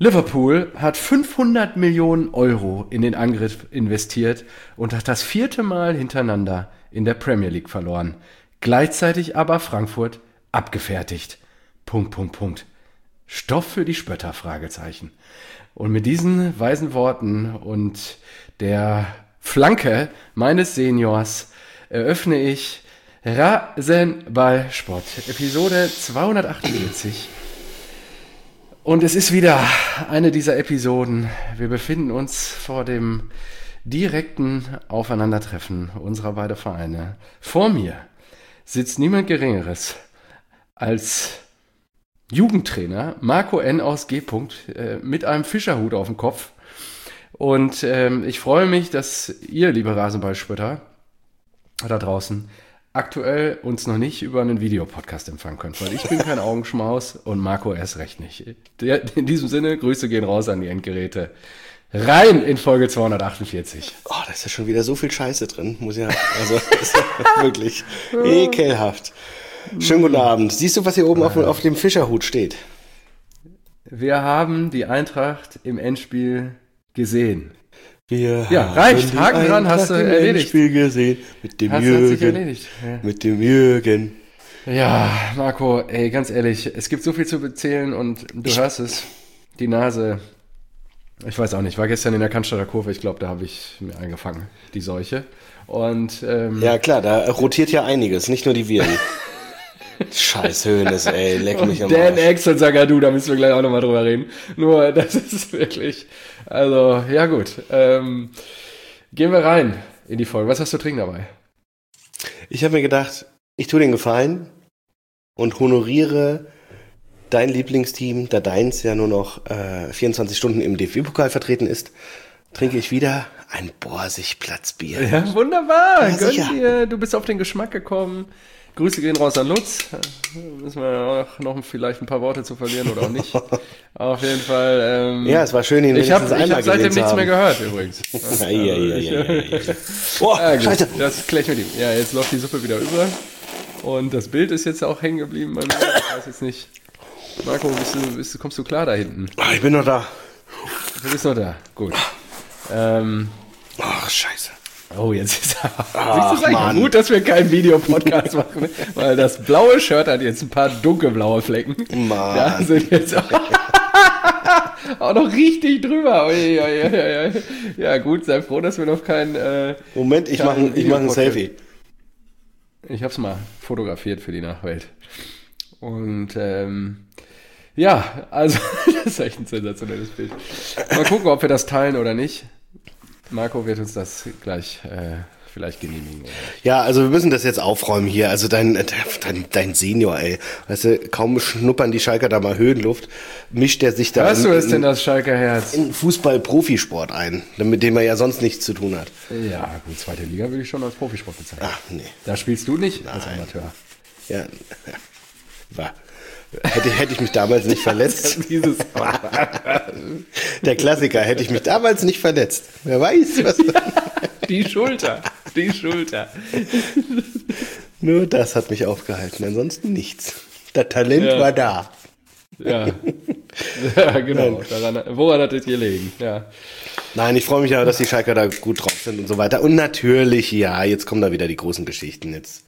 Liverpool hat 500 Millionen Euro in den Angriff investiert und hat das 4. Mal hintereinander in der Premier League verloren. Gleichzeitig aber Frankfurt abgefertigt. ... Stoff für die Spötter, Fragezeichen. Und mit diesen weisen Worten und der Flanke meines Seniors eröffne ich Rasenballsport, Episode 248. Und es ist wieder eine dieser Episoden. Wir befinden uns vor dem direkten Aufeinandertreffen unserer beiden Vereine. Vor mir sitzt niemand Geringeres als Jugendtrainer Marco N. aus G. Mit einem Fischerhut auf dem Kopf. Und ich freue mich, dass ihr, liebe Rasenballspötter da draußen, aktuell uns noch nicht über einen Videopodcast empfangen könnt, weil ich bin kein Augenschmaus und Marco erst recht nicht. In diesem Sinne, Grüße gehen raus an die Endgeräte. Rein in Folge 248. Oh, da ist ja schon wieder so viel Scheiße drin. Also, das ist ja wirklich ekelhaft. Schönen guten Abend. Siehst du, was hier oben auf dem Fischerhut steht? Wir haben die Eintracht im Endspiel gesehen. Reicht. Haken dran, hast du erledigt. Spiel gesehen mit dem Jürgen. Hat sich erledigt. Ja. Mit dem Jürgen. Ja, Marco, ey, ganz ehrlich, es gibt so viel zu erzählen und du hörst es, die Nase. Ich weiß auch nicht, war gestern in der Cannstatter Kurve, ich glaube, da habe ich mir eingefangen, die Seuche. Und ja klar, da rotiert ja einiges, nicht nur die Viren. Scheiß Hönes, ey, leck mich am Arsch. Dan X und Zagadou, da müssen wir gleich auch nochmal drüber reden. Nur, das ist wirklich, also, ja gut. Gehen wir rein in die Folge. Was hast du trinken dabei? Ich habe mir gedacht, ich tue den Gefallen und honoriere dein Lieblingsteam, da deins ja nur noch 24 Stunden im DFB-Pokal vertreten ist, trinke ich wieder ein Borsigplatzbier. Ja, wunderbar. Ja, Gönn dir. Du bist auf den Geschmack gekommen. Grüße gehen raus an Lutz. Müssen wir auch noch vielleicht ein paar Worte zu verlieren oder auch nicht. Auf jeden Fall. Ja, es war schön, ihn ich habe seitdem nichts mehr gehört übrigens. Oh, Scheiße. Das kläre ich mit ihm. Ja, jetzt läuft die Suppe wieder über. Und das Bild ist jetzt auch hängen geblieben bei mir. Ich weiß jetzt nicht. Marco, kommst du klar da hinten? Ich bin noch da. Du bist noch da. Gut. Ach, scheiße. Oh, jetzt ist er. Gut, dass wir keinen Videopodcast machen, weil das blaue Shirt hat jetzt ein paar dunkelblaue Flecken. Mann. Da sind jetzt auch noch richtig drüber. Ja, gut, sei froh, dass wir noch kein. Moment, ich mach ein Selfie. Ich hab's mal fotografiert für die Nachwelt. Und ja, also das ist echt ein sensationelles Bild. Mal gucken, ob wir das teilen oder nicht. Marco wird uns das gleich vielleicht genehmigen. Oder? Ja, also wir müssen das jetzt aufräumen hier. Also dein Senior, ey. Weißt du, kaum schnuppern die Schalker da mal Höhenluft, mischt er sich da Hörst du es denn, das Schalker Herz? In Fußball-Profisport ein, mit dem er ja sonst nichts zu tun hat. Ja, gut, zweite Liga würde ich schon als Profisport bezeichnen. Ach, nee. Da spielst du nicht als Amateur. Ja, Hätte ich mich damals nicht verletzt. Der Klassiker, hätte ich mich damals nicht verletzt. Wer weiß, was. Die Schulter. Nur das hat mich aufgehalten, ansonsten nichts. Das Talent war da. Ja, genau. Woran hat es gelegen? Ja. Nein, ich freue mich ja, dass die Schalker da gut drauf sind und so weiter. Und natürlich, ja, jetzt kommen da wieder die großen Geschichten. Jetzt.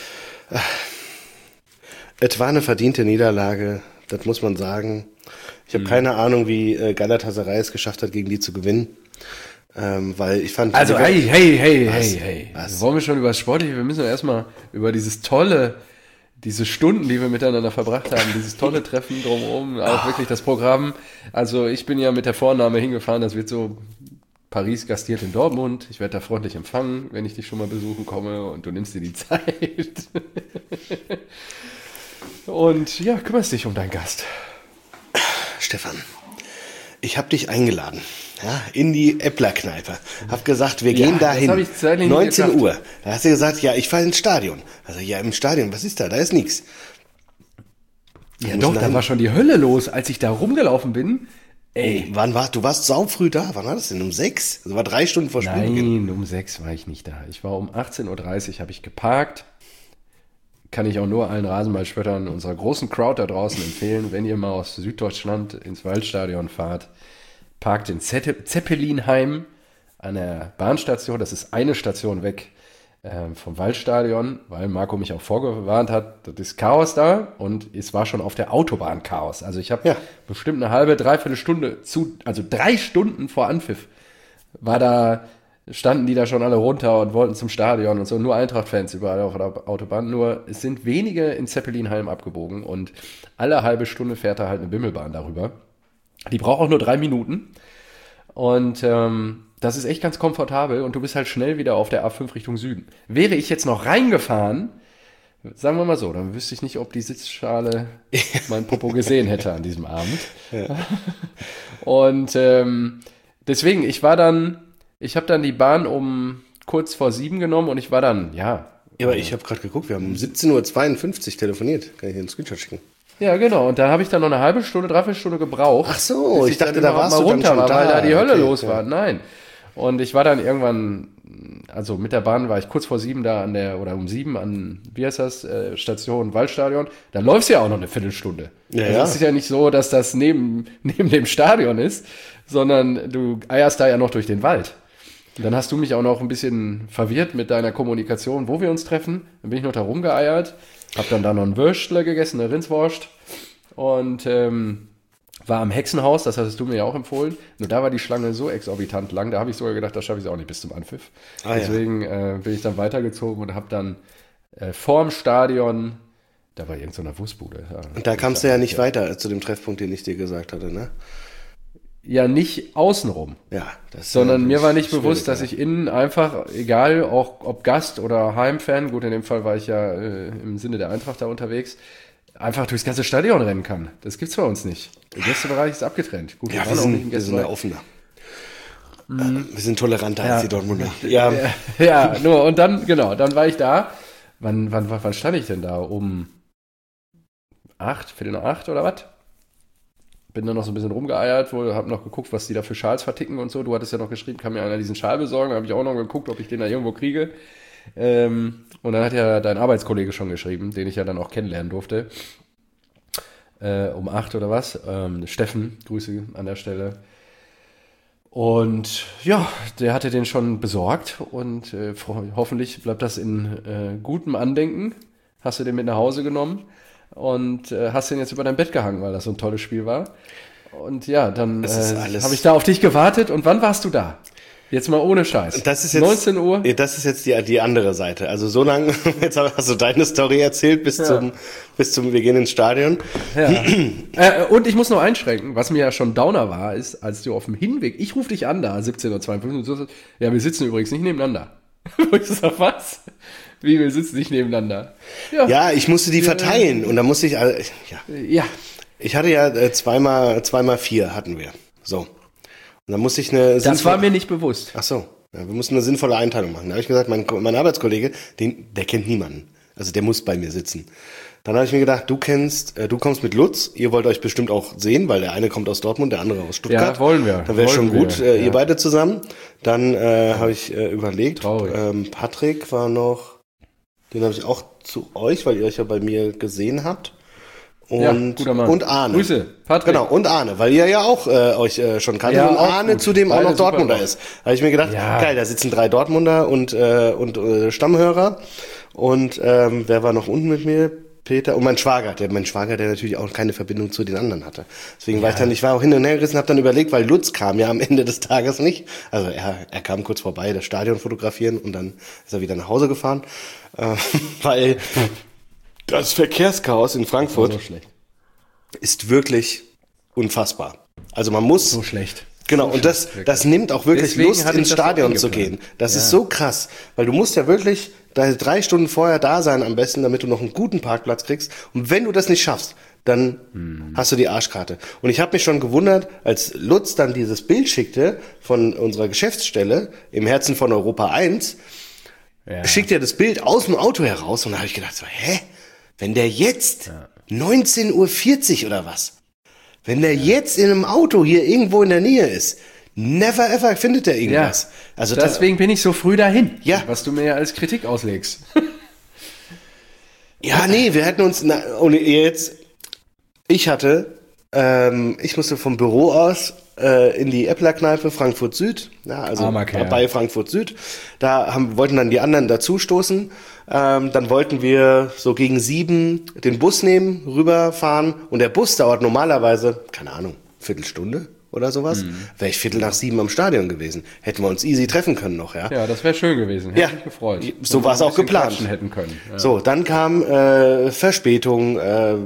Es war eine verdiente Niederlage, das muss man sagen. Ich habe keine Ahnung, wie Galatasaray es geschafft hat, gegen die zu gewinnen. Weil ich fand... Also, hey. Wollen wir schon über das Sportliche? Wir müssen ja erstmal über diese Stunden, die wir miteinander verbracht haben, dieses tolle Treffen drumherum, auch wirklich das Programm. Also ich bin ja mit der Vornahme hingefahren, das wird so... Paris gastiert in Dortmund. Ich werde da freundlich empfangen, wenn ich dich schon mal besuchen komme und du nimmst dir die Zeit. Und ja, kümmerst dich um deinen Gast. Stefan, ich habe dich eingeladen, ja, in die Äppler-Kneipe. Hab gesagt, wir gehen dahin. 19 Uhr. Da hast du gesagt, ja, ich fahre ins Stadion. Also ja, im Stadion, was ist da? Da ist nichts. Ja doch, da war schon die Hölle los, als ich da rumgelaufen bin. Ey. Du warst saufrüh da. Wann war das denn? Um 6? Das war 3 Stunden vor Spielbeginn. Nein, um 6 war ich nicht da. Ich war um 18.30 Uhr, habe ich geparkt. kann ich auch nur allen Rasenballspöttern unserer großen Crowd da draußen empfehlen, wenn ihr mal aus Süddeutschland ins Waldstadion fahrt, parkt in Zeppelinheim an der Bahnstation, das ist eine Station weg vom Waldstadion, weil Marco mich auch vorgewarnt hat, das ist Chaos da und es war schon auf der Autobahn Chaos. Also ich habe bestimmt eine halbe, dreiviertel Stunde also 3 Stunden vor Anpfiff standen die da schon alle runter und wollten zum Stadion und so, nur Eintracht-Fans überall auf der Autobahn, nur es sind wenige in Zeppelinheim abgebogen und alle halbe Stunde fährt da halt eine Bimmelbahn darüber. Die braucht auch nur 3 Minuten und das ist echt ganz komfortabel und du bist halt schnell wieder auf der A5 Richtung Süden. Wäre ich jetzt noch reingefahren, sagen wir mal so, dann wüsste ich nicht, ob die Sitzschale mein Popo gesehen hätte an diesem Abend. Ja. Und deswegen, ich habe dann die Bahn um kurz vor 7 genommen und ich war dann, Ja, aber ich habe gerade geguckt, wir haben um 17:52 Uhr telefoniert. Kann ich dir einen Screenshot schicken? Ja, genau. Und da habe ich dann noch eine halbe Stunde, dreiviertel Stunde gebraucht. Ach so, ich dachte, da warst du dann runter schon war, da. weil da die Hölle los ja. war. Nein. Und ich war dann irgendwann, also mit der Bahn war ich kurz vor 7 da oder um 7 an, wie heißt das, Station Waldstadion. Da läufst du ja auch noch eine Viertelstunde. Ja, also es ist ja nicht so, dass das neben dem Stadion ist, sondern du eierst da ja noch durch den Wald. Und dann hast du mich auch noch ein bisschen verwirrt mit deiner Kommunikation, wo wir uns treffen. Dann bin ich noch da rumgeeiert, hab dann da noch ein Würstle gegessen, eine Rindswurst und war am Hexenhaus, das hattest du mir ja auch empfohlen. Nur da war die Schlange so exorbitant lang, da habe ich sogar gedacht, das schaffe ich auch nicht bis zum Anpfiff. Deswegen bin ich dann weitergezogen und habe dann vorm Stadion, da war irgend so eine Wurstbude. Ja, und da kamst du ja nicht weiter zu dem Treffpunkt, den ich dir gesagt hatte, ne? Ja, nicht außenrum. Ja, das sondern mir war nicht bewusst, dass ich innen einfach, egal auch ob Gast oder Heimfan, gut, in dem Fall war ich ja im Sinne der Eintracht da unterwegs, einfach durchs ganze Stadion rennen kann. Das gibt's bei uns nicht. Der Gästebereich ist abgetrennt. Gut, wir sind ja offener. Wir sind toleranter als die Dortmunder. Ja, nur, und dann, genau, dann war ich da. Wann stand ich denn da? Um 8, Viertel nach 8 oder was? Bin dann noch so ein bisschen rumgeeiert, hab noch geguckt, was die da für Schals verticken und so. Du hattest ja noch geschrieben, kann mir einer diesen Schal besorgen. Da habe ich auch noch geguckt, ob ich den da irgendwo kriege. Und dann hat ja dein Arbeitskollege schon geschrieben, den ich ja dann auch kennenlernen durfte. Um 8 oder was. Steffen, Grüße an der Stelle. Und ja, der hatte den schon besorgt und hoffentlich bleibt das in gutem Andenken. Hast du den mit nach Hause genommen und hast den jetzt über dein Bett gehangen, weil das so ein tolles Spiel war. Und ja, dann habe ich da auf dich gewartet. Und wann warst du da? Jetzt mal ohne Scheiß. Das ist jetzt 19 Uhr? Das ist jetzt die andere Seite. Also so lange, jetzt hast du deine Story erzählt bis zum, wir gehen ins Stadion. Ja. Und ich muss noch einschränken, was mir ja schon Downer war, ist, als du auf dem Hinweg, ich rufe dich an da, 17:52 Uhr, und du sagst, ja, wir sitzen übrigens nicht nebeneinander. Wo ich sag, was? Wie, wir sitzen nicht nebeneinander? Ja, ich musste die verteilen und dann musste ich, Ich hatte ja zweimal 4 hatten wir. So. Und dann musste ich Das war mir nicht bewusst. Ach so. Ja, wir mussten eine sinnvolle Einteilung machen. Da habe ich gesagt, mein Arbeitskollege, der kennt niemanden. Also der muss bei mir sitzen. Dann habe ich mir gedacht, du kommst mit Lutz, ihr wollt euch bestimmt auch sehen, weil der eine kommt aus Dortmund, der andere aus Stuttgart. Ja, wollen wir. Dann wäre schon gut, ihr beide zusammen. Dann habe ich überlegt, Patrick war noch, den habe ich auch zu euch, weil ihr euch ja bei mir gesehen habt. Und Arne. Grüße, Patrick. Genau, und Arne, weil ihr ja auch euch schon kanntet und Arne zudem auch noch Dortmunder ist. Da habe ich mir gedacht, geil, da sitzen 3 Dortmunder und Stammhörer. Und wer war noch unten mit mir? Peter und mein Schwager, der natürlich auch keine Verbindung zu den anderen hatte. Deswegen ich war auch hin und her gerissen, habe dann überlegt, weil Lutz kam ja am Ende des Tages nicht. Also er kam kurz vorbei, das Stadion fotografieren und dann ist er wieder nach Hause gefahren, weil das Verkehrschaos in Frankfurt ist wirklich unfassbar. Also man muss so schlecht. Genau, und das nimmt auch wirklich Lust, ins Stadion zu gehen. Das ist so krass, weil du musst ja wirklich 3 Stunden vorher da sein am besten, damit du noch einen guten Parkplatz kriegst. Und wenn du das nicht schaffst, dann hast du die Arschkarte. Und ich habe mich schon gewundert, als Lutz dann dieses Bild schickte von unserer Geschäftsstelle im Herzen von Europa 1, schickt er das Bild aus dem Auto heraus und da habe ich gedacht, so, wenn der jetzt 19:40 Uhr oder was? Wenn der jetzt in einem Auto hier irgendwo in der Nähe ist, never ever findet er irgendwas. Ja, also deswegen bin ich so früh dahin, was du mir ja als Kritik auslegst. Ja, nee, wir hätten uns, ich musste vom Büro aus in die Äppler-Kneipe Frankfurt Süd, ja, also bei Frankfurt Süd. Wollten dann die anderen dazustoßen. Dann wollten wir so gegen 7 den Bus nehmen, rüberfahren. Und der Bus dauert normalerweise, keine Ahnung, Viertelstunde oder sowas. Wäre ich 6:45 am Stadion gewesen. Hätten wir uns easy treffen können noch, ja. Ja, das wäre schön gewesen. Hätte mich gefreut. So war es auch geplant. Hätten können. Ja. So, dann kam Verspätung.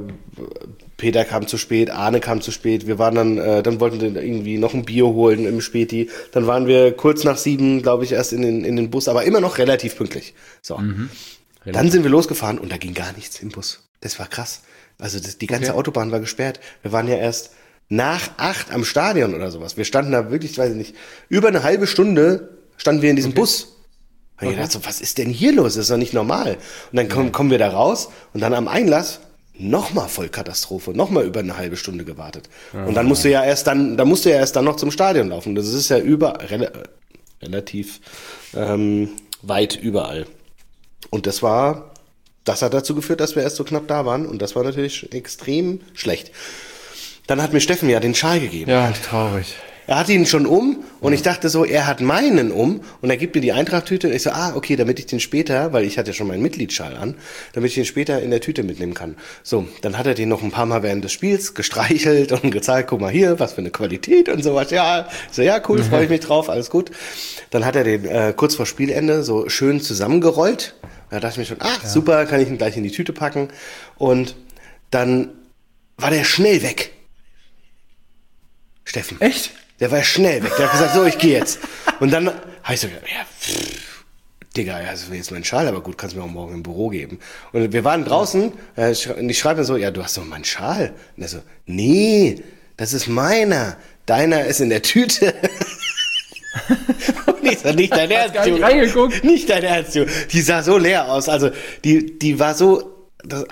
Peter kam zu spät, Arne kam zu spät. Wir waren dann wollten wir irgendwie noch ein Bier holen im Späti. Dann waren wir kurz nach 7, glaube ich, erst in den Bus, aber immer noch relativ pünktlich. So. Dann sind wir losgefahren und da ging gar nichts im Bus. Das war krass. Also die ganze Autobahn war gesperrt. Wir waren ja erst nach 8 am Stadion oder sowas. Wir standen da wirklich, weiß ich nicht, über eine halbe Stunde standen wir in diesem Bus. Und ich dachte so, was ist denn hier los? Das ist doch nicht normal. Und dann kommen wir da raus und dann am Einlass nochmal Vollkatastrophe, nochmal über eine halbe Stunde gewartet. Und dann musst du ja erst dann noch zum Stadion laufen. Das ist ja relativ weit überall. Und das hat dazu geführt, dass wir erst so knapp da waren. Und das war natürlich extrem schlecht. Dann hat mir Steffen ja den Schal gegeben. Ja, traurig. Er hat ihn schon und ich dachte so, er hat meinen und er gibt mir die Eintracht-Tüte und ich so, okay, damit ich den später, weil ich hatte ja schon meinen Mitgliedsschal an, damit ich den später in der Tüte mitnehmen kann. So, dann hat er den noch ein paar Mal während des Spiels gestreichelt und gezeigt, guck mal hier, was für eine Qualität und sowas. Ja, so, ja, cool, freue ich mich drauf, alles gut. Dann hat er den kurz vor Spielende so schön zusammengerollt. Da dachte ich mir schon, super, kann ich ihn gleich in die Tüte packen. Und dann war der schnell weg. Steffen. Echt? Der war schnell weg. Der hat gesagt, so, ich gehe jetzt. Und dann habe ich so gedacht, Digga, das ist jetzt mein Schal, aber gut, kannst du mir auch morgen im Büro geben. Und wir waren draußen, und ich schreibe mir so, ja, du hast doch meinen Schal. Und er so, nee, das ist meiner. Deiner ist in der Tüte. Und ich so, nicht dein Ernst, Junge. Reingeguckt. Nicht dein Ernst, Junge. Die sah so leer aus. Also, die war so,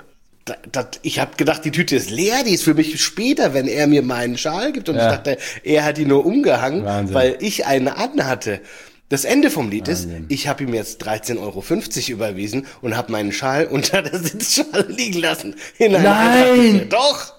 ich habe gedacht, die Tüte ist leer, die ist für mich später, wenn er mir meinen Schal gibt. Und ich dachte, er hat die nur umgehangen, weil ich eine anhatte. Das Ende vom Lied ist, ich habe ihm jetzt 13,50 € überwiesen und habe meinen Schal unter der Sitzschale liegen lassen. Nein! Doch!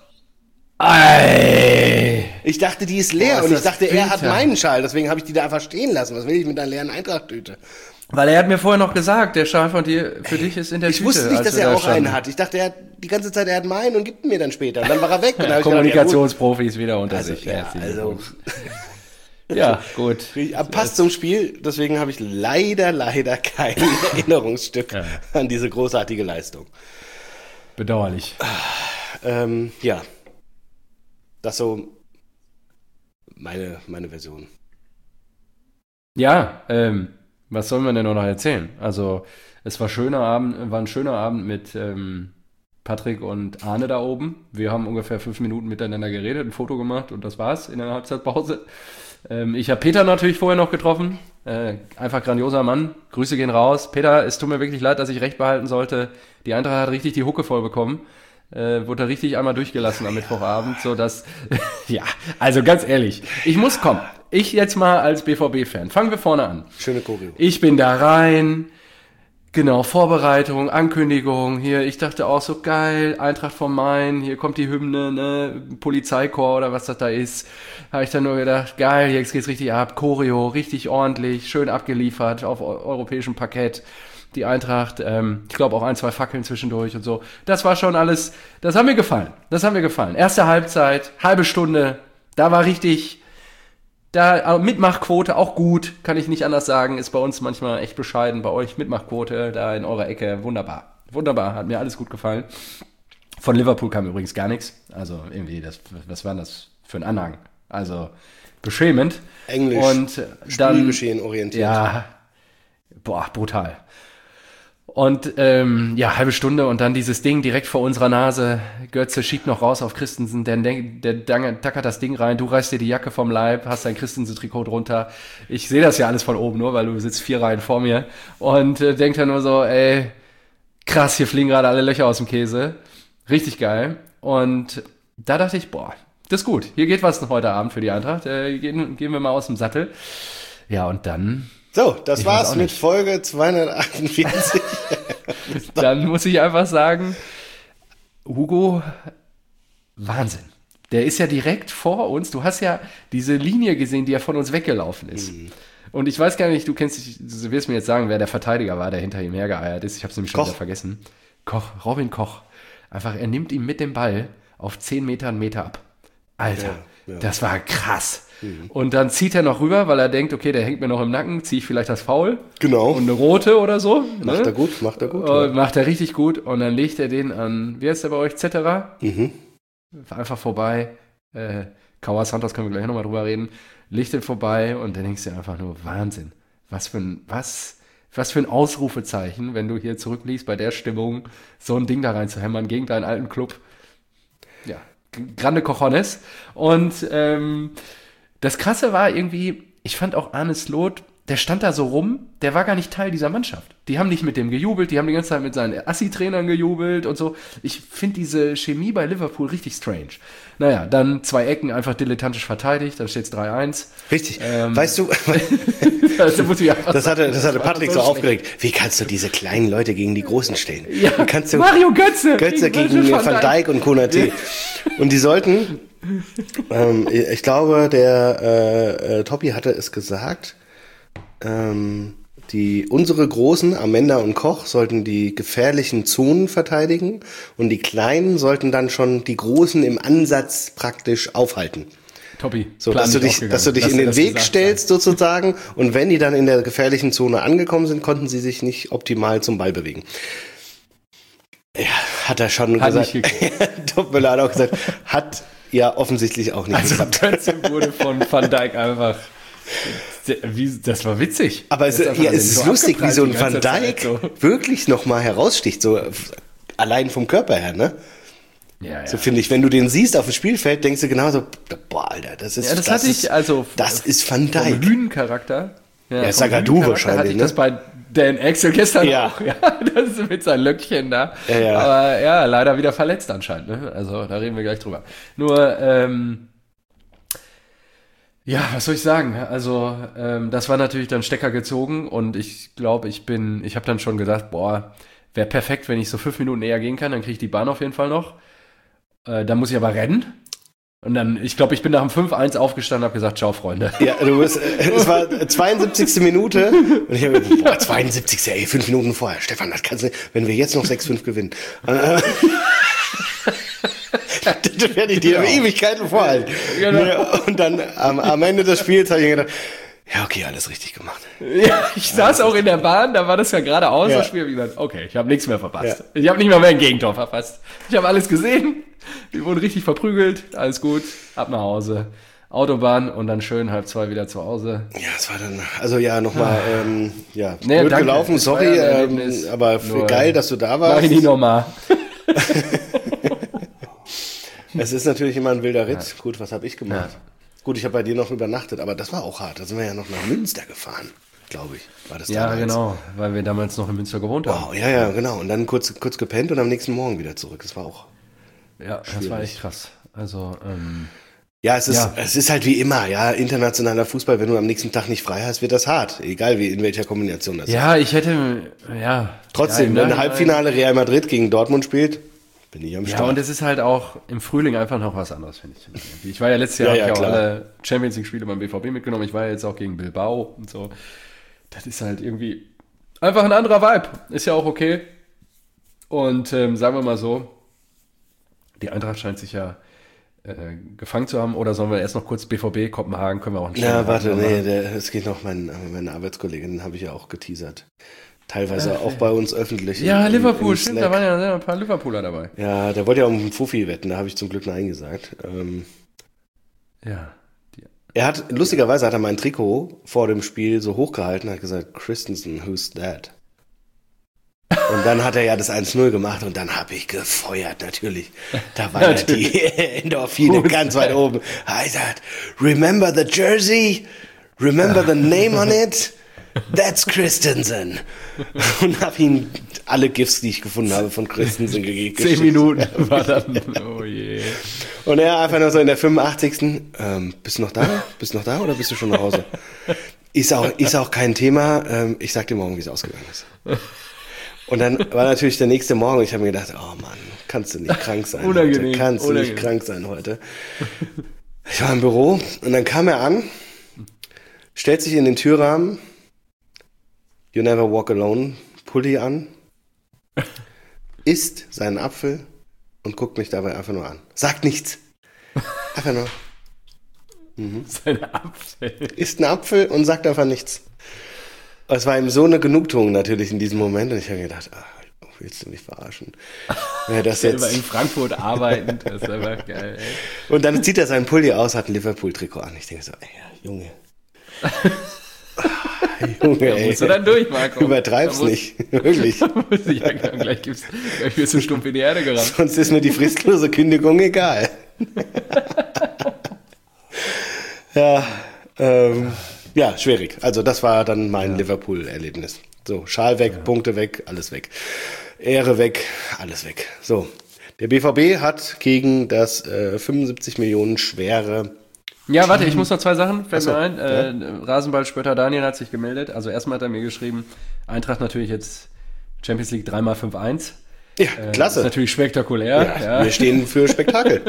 Ei. Ich dachte, die ist leer und ich dachte, er hat meinen Schal. Deswegen habe ich die da einfach stehen lassen. Was will ich mit einer leeren Eintrachttüte? Weil er hat mir vorher noch gesagt, der Schal für dich ist in der Tüte. Ich wusste nicht, dass er auch einen hat. Ich dachte, er hat die ganze Zeit, er hat meinen und gibt mir dann später. Und dann war er weg. Und dann Kommunikationsprofis wieder unter sich. Ja, gut. Passt zum Spiel. Deswegen habe ich leider kein Erinnerungsstück an diese großartige Leistung. Bedauerlich. Ja. Das so meine Version. Ja, was sollen wir denn noch erzählen? Also, es war ein schöner Abend mit Patrick und Arne da oben. Wir haben ungefähr 5 Minuten miteinander geredet, ein Foto gemacht und das war's in der Halbzeitpause. Ich habe Peter natürlich vorher noch getroffen. Einfach grandioser Mann. Grüße gehen raus. Peter, es tut mir wirklich leid, dass ich recht behalten sollte. Die Eintracht hat richtig die Hucke voll bekommen. Wurde da richtig einmal durchgelassen am Mittwochabend, so dass, ja, also ganz ehrlich, ich muss kommen. Ich jetzt mal als BVB-Fan. Fangen wir vorne an. Schöne Choreo. Ich bin da rein. Genau, Vorbereitung, Ankündigung, hier, ich dachte auch so, geil, Eintracht vom Main, hier kommt die Hymne, ne, Polizeichor oder was das da ist. Habe ich dann nur gedacht, geil, jetzt geht's richtig ab, Choreo, richtig ordentlich, schön abgeliefert auf europäischem Parkett. Die Eintracht, ich glaube auch 1, 2 Fackeln zwischendurch und so. Das war schon alles, das hat mir gefallen. Erste Halbzeit, halbe Stunde, da war richtig, da Mitmachquote auch gut, kann ich nicht anders sagen, ist bei uns manchmal echt bescheiden, bei euch Mitmachquote da in eurer Ecke, wunderbar, hat mir alles gut gefallen. Von Liverpool kam übrigens gar nichts, also irgendwie, was war das für ein Anhang, also beschämend. Englisch, und dann Spielgeschehen orientiert. Ja, brutal. Und halbe Stunde und dann dieses Ding direkt vor unserer Nase. Götze schiebt noch raus auf Christensen, der tackert das Ding rein, du reißt dir die Jacke vom Leib, hast dein Christensen-Trikot drunter. Ich sehe das ja alles von oben nur, weil du sitzt 4 Reihen vor mir und denk dann nur so, ey, krass, hier fliegen gerade alle Löcher aus dem Käse. Richtig geil. Und da dachte ich, das ist gut. Hier geht was heute Abend für die Eintracht. Gehen wir mal aus dem Sattel. Ja, und dann So, das war's mit Folge 248. Dann muss ich einfach sagen, Hugo, Wahnsinn. Der ist ja direkt vor uns. Du hast ja diese Linie gesehen, die ja von uns weggelaufen ist. Und ich weiß gar nicht, du wirst mir jetzt sagen, wer der Verteidiger war, der hinter ihm hergeeiert ist. Ich habe es nämlich schon wieder vergessen. Robin Koch. Einfach, er nimmt ihn mit dem Ball auf 10 Meter einen Meter ab. Alter, das war krass. Und dann zieht er noch rüber, weil er denkt, okay, der hängt mir noch im Nacken, ziehe ich vielleicht das Foul. Genau. Und eine rote oder so. Macht er gut. Macht er richtig gut. Und dann legt er den an, wie heißt der bei euch, Zetterer? Einfach vorbei. Kawa Santos, können wir gleich nochmal drüber reden. Legt den vorbei und dann denkst du einfach nur, Wahnsinn. Was für ein Ausrufezeichen, wenn du hier zurückliegst bei der Stimmung, so ein Ding da reinzuhämmern gegen deinen alten Club. Ja, grande Cojones. Und das Krasse war irgendwie, ich fand auch Arne Slot, der stand da so rum, der war gar nicht Teil dieser Mannschaft. Die haben nicht mit dem gejubelt, die haben die ganze Zeit mit seinen Assi-Trainern gejubelt und so. Ich finde diese Chemie bei Liverpool richtig strange. Naja, dann 2 Ecken einfach dilettantisch verteidigt, dann steht es 3-1. Richtig. Weißt du, das hatte Patrick so aufgeregt. Wie kannst du diese kleinen Leute gegen die Großen stellen? Ja, Wie kannst du Mario Götze gegen Van Dijk und Konaté. Und die sollten, ich glaube, der Toppi hatte es gesagt, unsere Großen, Amenda und Koch, sollten die gefährlichen Zonen verteidigen und die Kleinen sollten dann schon die Großen im Ansatz praktisch aufhalten. Toppi. So, dass du dich in den Weg stellst sozusagen und wenn die dann in der gefährlichen Zone angekommen sind, konnten sie sich nicht optimal zum Ball bewegen. Ja, hat er schon gesagt. Top Müller hat auch gesagt, hat ja offensichtlich auch nicht geklappt. Götze wurde von Van Dijk einfach... Das war witzig. Aber es ist lustig, wie so ein Van Dijk wirklich nochmal heraussticht, so allein vom Körper her, ne? Ja. So finde ich, wenn du den siehst auf dem Spielfeld, denkst du genauso, boah, Alter, das ist Van Dijk. Vom Hühnencharakter. Ja, Zagadou wahrscheinlich, hatte ich das bei Dan Axel gestern auch. Ja, das ist mit seinen Löckchen da. Ja. Aber ja, leider wieder verletzt anscheinend, ne? Also, da reden wir gleich drüber. Nur, ja, was soll ich sagen? Also, das war natürlich dann Stecker gezogen und ich glaube, ich habe dann schon gesagt, boah, wäre perfekt, wenn ich so 5 Minuten näher gehen kann, dann kriege ich die Bahn auf jeden Fall noch. Dann muss ich aber rennen. Und dann, ich glaube, ich bin nach dem 5-1 aufgestanden und habe gesagt, ciao, Freunde. Ja, es war 72. Minute und ich habe gesagt, boah, 72. 5 Minuten vorher. Stefan, das kannst du, wenn wir jetzt noch 6-5 gewinnen. Das werde ich dir Ewigkeiten vorhalten. Genau. Und dann am Ende des Spiels habe ich gedacht, ja, okay, alles richtig gemacht. Ja, ich saß auch in der Bahn, da war das ja gerade aus, das Spiel. Ich gesagt, okay, ich habe nichts mehr verpasst. Ja. Ich habe nicht mal mehr ein Gegentor verpasst. Ich habe alles gesehen. Wir wurden richtig verprügelt. Alles gut. Ab nach Hause. Autobahn und dann schön 1:30 wieder zu Hause. Ja, es war dann, also ja, nochmal, blöd gelaufen, sorry, aber geil, dass du da warst. Mach ich nicht nochmal. Es ist natürlich immer ein wilder Ritt. Ja. Gut, was habe ich gemacht? Ja. Gut, ich habe bei dir noch übernachtet, aber das war auch hart. Da sind wir ja noch nach Münster gefahren, glaube ich. War das ja, genau, weil wir damals noch in Münster gewohnt haben. Wow, ja, genau. Und dann kurz gepennt und am nächsten Morgen wieder zurück. Das war auch schwierig. Das war echt krass. Also, ja, es ist halt wie immer, ja, internationaler Fußball, wenn du am nächsten Tag nicht frei hast, wird das hart. Egal in welcher Kombination das ist. Ja, ich hätte, Trotzdem, wenn ein Halbfinale Real Madrid gegen Dortmund spielt, bin ich am Start. Ja, und es ist halt auch im Frühling einfach noch was anderes, finde ich. Ich war ja letztes Jahr, habe ich auch alle Champions League-Spiele beim BVB mitgenommen. Ich war ja jetzt auch gegen Bilbao und so. Das ist halt irgendwie einfach ein anderer Vibe. Ist ja auch okay. Und sagen wir mal so, die Eintracht scheint sich ja gefangen zu haben. Oder sollen wir erst noch kurz BVB, Kopenhagen, können wir auch einen Ja, warte, es geht noch, meine Arbeitskollegin habe ich ja auch geteasert. Teilweise auch bei uns öffentlich. Ja, Liverpool, stimmt, da waren ja ein paar Liverpooler dabei. Ja, der wollte ja um einen Fuffi wetten, da habe ich zum Glück Nein gesagt. Lustigerweise hat er mein Trikot vor dem Spiel so hochgehalten und hat gesagt, Christensen, who's that? Und dann hat er ja das 1-0 gemacht und dann habe ich gefeuert, natürlich. Da waren ja die Endorphine ganz weit oben. I said, remember the jersey? Remember the name on it? That's Christensen. Und habe ihm alle GIFs, die ich gefunden habe, von Christensen gegeben. 10 Minuten war dann, oh je. Und er einfach nur so in der 85. Bist du noch da? Bist du noch da oder bist du schon nach Hause? Ist auch kein Thema. Ich sag dir morgen, wie es ausgegangen ist. Und dann war natürlich der nächste Morgen. Ich habe mir gedacht, oh Mann, kannst du nicht krank sein Unangenehm, heute? Kannst du nicht krank sein heute? Ich war im Büro und dann kam er an, stellt sich in den Türrahmen, You Never Walk Alone Pulli an, isst seinen Apfel und guckt mich dabei einfach nur an. Sagt nichts. Einfach nur. Seine Apfel. Isst einen Apfel und sagt einfach nichts. Es war ihm so eine Genugtuung natürlich in diesem Moment und ich habe gedacht, willst du mich verarschen? Das Selber jetzt. in Frankfurt arbeitend, das ist einfach geil, ey. Und dann zieht er seinen Pulli aus, hat ein Liverpool-Trikot an. Ich denke so, ey, Junge. Junge, Da ey. musst du dann durch, Marco. Übertreib's nicht. Wirklich. Gleich wirst du stumpf in die Erde gerammt. Sonst ist mir die fristlose Kündigung egal. Ja, schwierig. Also das war dann mein Liverpool-Erlebnis. So, Schal weg, Punkte weg, alles weg. Ehre weg, alles weg. So, der BVB hat gegen das 75 Millionen schwere... Ja, warte, ich muss noch zwei Sachen, fällt Achso, mir ein. Rasenballspötter Daniel hat sich gemeldet. Also erstmal hat er mir geschrieben, Eintracht natürlich jetzt Champions League 3x5-1. Ja, klasse. Ist natürlich spektakulär. Ja. Wir stehen für Spektakel.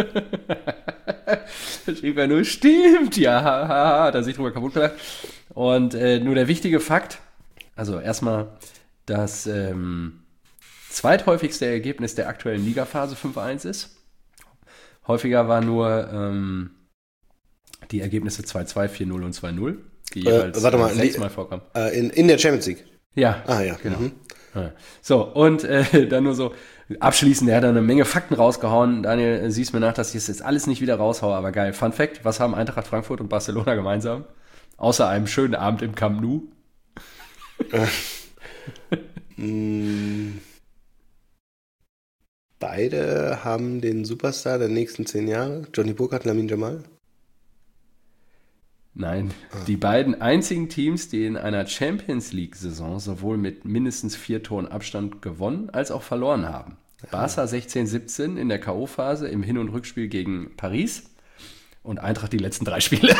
Da schrieb er nur, stimmt, ja, hat er sich drüber kaputt gelacht. Und nur der wichtige Fakt, also erstmal das zweithäufigste Ergebnis der aktuellen Ligaphase 5-1 ist. Häufiger war nur die Ergebnisse 2-2, 4-0 und 2-0, die jeweils warte mal, 6-mal vorkamen. In der Champions League? Ja, ja. Genau. Mhm. Ja. So, und dann nur so abschließend, er hat da eine Menge Fakten rausgehauen. Daniel, siehst mir nach, dass ich es jetzt alles nicht wieder raushaue, aber geil. Fun Fact, was haben Eintracht Frankfurt und Barcelona gemeinsam? Außer einem schönen Abend im Camp Nou. Beide haben den Superstar der nächsten 10 Jahre, Johnny Burkhardt, Lamine Yamal. Nein, die beiden einzigen Teams, die in einer Champions League-Saison sowohl mit mindestens 4 Toren Abstand gewonnen als auch verloren haben. Barca 16-17 in der K.O.-Phase im Hin- und Rückspiel gegen Paris und Eintracht die letzten 3 Spiele.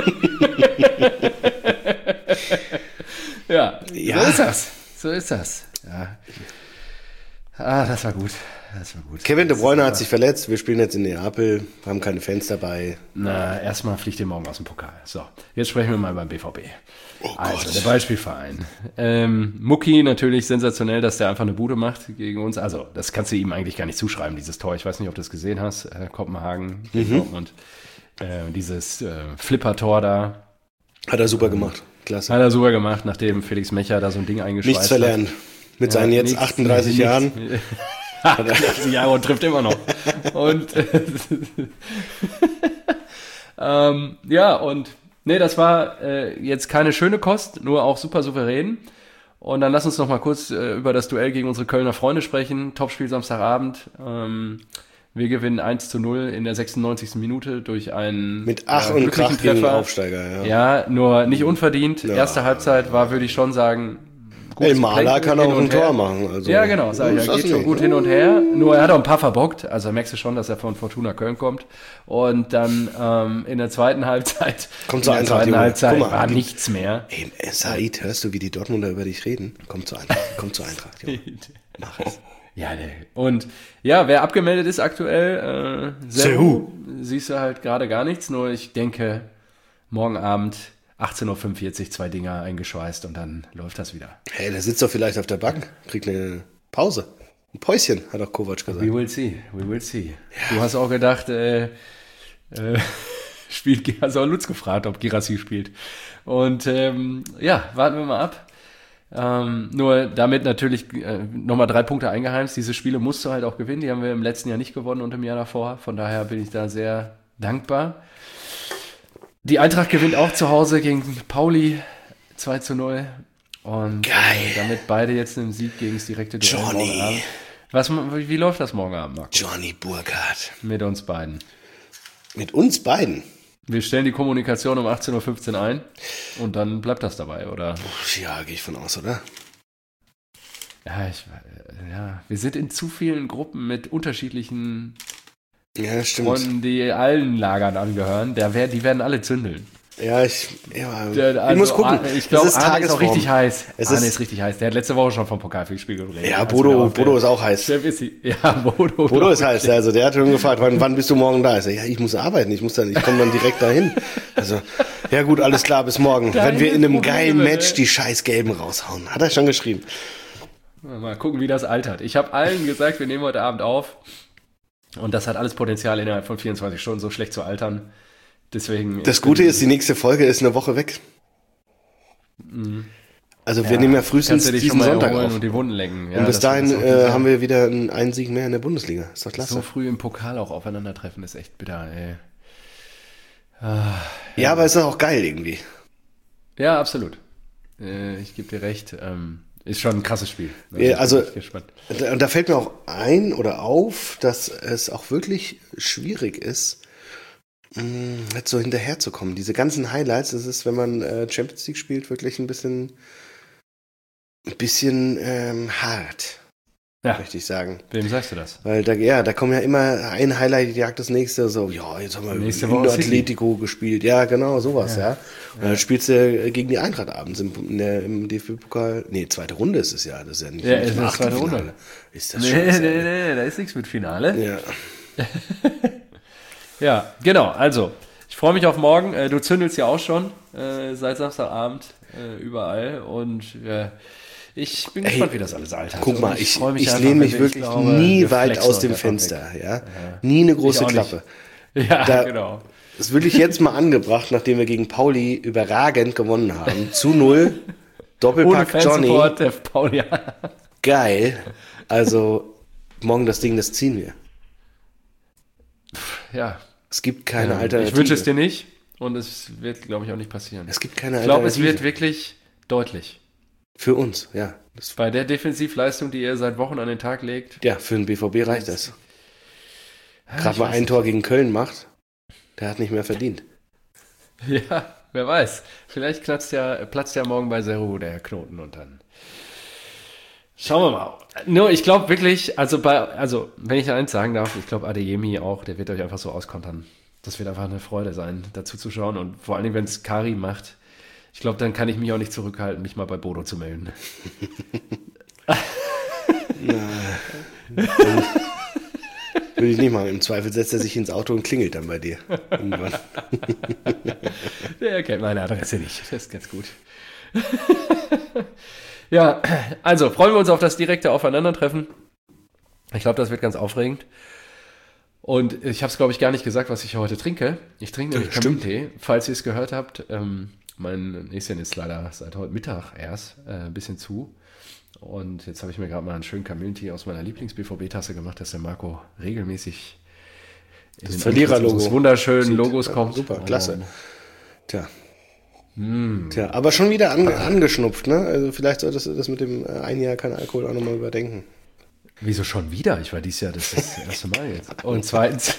Ja, so ist das. Ja. Das war gut. Kevin De Bruyne hat sich verletzt, wir spielen jetzt in Neapel, haben keine Fans dabei. Na, erstmal fliegt ihr morgen aus dem Pokal. So, jetzt sprechen wir mal beim BVB. Also, der Beispielverein. Mucki natürlich sensationell, dass der einfach eine Bude macht gegen uns. Also, das kannst du ihm eigentlich gar nicht zuschreiben, dieses Tor. Ich weiß nicht, ob du es gesehen hast. Kopenhagen gegen Dortmund. Dieses Flipper-Tor da. Hat er super gemacht. Klasse. Hat er super gemacht, nachdem Felix Mecher da so ein Ding eingeschweißt Nichts verlernt. Mit seinen jetzt 38 Jahren. 38 Jahre und trifft immer noch. Und das war jetzt keine schöne Kost, nur auch super souverän. Und dann lass uns noch mal kurz über das Duell gegen unsere Kölner Freunde sprechen. Topspiel Samstagabend. Wir gewinnen 1-0 in der 96. Minute durch einen mit Ach und Krach gegen den Aufsteiger. Ja, nur nicht unverdient. Ja. Erste Halbzeit war, würde ich schon sagen, gut. El Maler kann auch ein Tor machen. Also ja, genau, sag ich ja. Geht schon gut hin und her. Nur er hat auch ein paar verbockt. Also merkst du schon, dass er von Fortuna Köln kommt. Und dann in der zweiten Halbzeit war nichts mehr. Ey, Said, hörst du, wie die Dortmunder über dich reden? Komm zur Eintracht, Junge. Mach es. Ja, und ja, wer abgemeldet ist aktuell, Sehu, siehst du halt gerade gar nichts. Nur ich denke, morgen Abend 18.45 Uhr 2 Dinger eingeschweißt und dann läuft das wieder. Hey, der sitzt doch vielleicht auf der Bank, kriegt eine Pause. Ein Päuschen, hat auch Kovac gesagt. We will see. Ja. Du hast auch gedacht, hast auch Lutz gefragt, ob Girassi spielt. Und warten wir mal ab. Nur damit natürlich nochmal 3 Punkte eingeheimst. Diese Spiele musst du halt auch gewinnen. Die haben wir im letzten Jahr nicht gewonnen und im Jahr davor. Von daher bin ich da sehr dankbar. Die Eintracht gewinnt auch zu Hause gegen Pauli 2-0. Und damit beide jetzt einen Sieg gegen das direkte Duell morgen Abend. Wie läuft das morgen Abend, Marco? Johnny Burkhardt. Mit uns beiden. Mit uns beiden? Wir stellen die Kommunikation um 18.15 Uhr ein und dann bleibt das dabei, oder? Ja, gehe ich von aus, oder? Ja, wir sind in zu vielen Gruppen mit unterschiedlichen Freunden, die allen Lagern angehören. Die werden alle zündeln. ich muss gucken. Ich glaube, es ist Arne ist auch Tagesform. richtig heiß. Es Arne ist- ist richtig heiß. Der hat letzte Woche schon vom Pokalspiel geredet. Ja, Bodo ist auch heiß. Ja, Bodo. Bodo ist heiß, also der hat schon gefragt, wann bist du morgen da? Ich sag, ja, ich muss arbeiten, ich komme dann direkt dahin. Also, ja gut, alles klar, bis morgen. Wenn wir in einem geilen Match die scheiß Gelben raushauen. Hat er schon geschrieben. Mal gucken, wie das altert. Ich habe allen gesagt, wir nehmen heute Abend auf. Und das hat alles Potenzial, innerhalb von 24 Stunden so schlecht zu altern. Deswegen. Das Gute ist, die nächste Folge ist eine Woche weg. Also wir nehmen ja frühestens kannst du dich diesen schon mal Sonntag erholen auf. und die Wunden lecken. Ja, Und bis das dahin ist auch haben wir wieder einen Sieg mehr in der Bundesliga. Ist doch klasse. so früh im Pokal auch aufeinandertreffen, ist echt bitter, ey. Ja, aber es ist auch geil irgendwie. Ja, absolut. Ich gebe dir recht. Ist schon ein krasses Spiel. Ja, also, ich bin echt gespannt. Und da fällt mir auch ein oder auf, dass es auch wirklich schwierig ist, jetzt so hinterherzukommen. Diese ganzen Highlights, das ist, wenn man Champions League spielt, wirklich ein bisschen hart, Ja, möchte ich sagen. wem sagst du das? Weil da kommen ja immer ein Highlight, jagt das nächste, so, ja, jetzt haben wir Nächste gegen Woche Atletico gespielt. Ja, genau, sowas, ja. Und dann spielst du gegen die Eintracht abends im DFB-Pokal. Nee, zweite Runde ist es ja. Das ist ja nicht Ja, nicht es im ist zweite Achtelfinale. Runde. Ist das scheiße, ey. Da ist nichts mit Finale. Ja. Ja, genau. Also, ich freue mich auf morgen. Du zündelst ja auch schon seit Samstagabend überall. Und ich bin gespannt, wie das alles altert. Guck mal, Und ich freu mich lehne einfach, mich wenn wirklich glaube, nie wir weit flexen aus uns dem einfach Fenster, weg. ja. Nie eine große Ich auch nicht. Klappe. Ja, Da- genau. Das ist wirklich jetzt mal angebracht, nachdem wir gegen Pauli überragend gewonnen haben. Zu 0. Ohne Doppelpack Johnny. Fansupport der Pauli. Geil. Also, morgen das Ding, das ziehen wir. Ja. Es gibt keine Ich Alternative. wünsche es dir nicht. Und es wird, glaube ich, auch nicht passieren. Es gibt keine Ich glaube, es Alternative. wird wirklich deutlich. Für uns, ja. Bei der Defensivleistung, die ihr seit Wochen an den Tag legt. Ja, für den BVB reicht das. Gerade ich mal weiß ein nicht. Tor gegen Köln macht, der hat nicht mehr verdient. Ja, wer weiß. Vielleicht platzt ja morgen bei Seru der Knoten und dann schauen wir mal. Nur, ich glaube wirklich, also wenn ich eins sagen darf, ich glaube Adeyemi auch, der wird euch einfach so auskontern. Das wird einfach eine Freude sein, dazu zu schauen. Und vor allen Dingen, wenn es Kari macht, ich glaube, dann kann ich mich auch nicht zurückhalten, mich mal bei Bodo zu melden. Würde ich nicht machen. Im Zweifel setzt er sich ins Auto und klingelt dann bei dir. Irgendwann. Der kennt meine Adresse nicht. Das ist ganz gut. Ja, also freuen wir uns auf das direkte Aufeinandertreffen. Ich glaube, das wird ganz aufregend. Und ich habe es, glaube ich, gar nicht gesagt, was ich heute trinke. Ich trinke nämlich Stimmt. Kamillentee. Falls ihr es gehört habt, mein Näschen ist leider seit heute Mittag erst ein bisschen zu. Und jetzt habe ich mir gerade mal einen schönen Kamillentee aus meiner Lieblings-BVB-Tasse gemacht, dass der Marco regelmäßig in Das den Verliererlogo. Anschluss unseres wunderschönen Sieht- Logos ja, kommt. super, klasse. Und, Tja. Tja, aber schon wieder angeschnupft, ne? Also vielleicht solltest du das mit dem ein Jahr kein Alkohol auch nochmal überdenken. Wieso schon wieder? Ich war dieses Jahr das erste Mal jetzt. Und zweitens,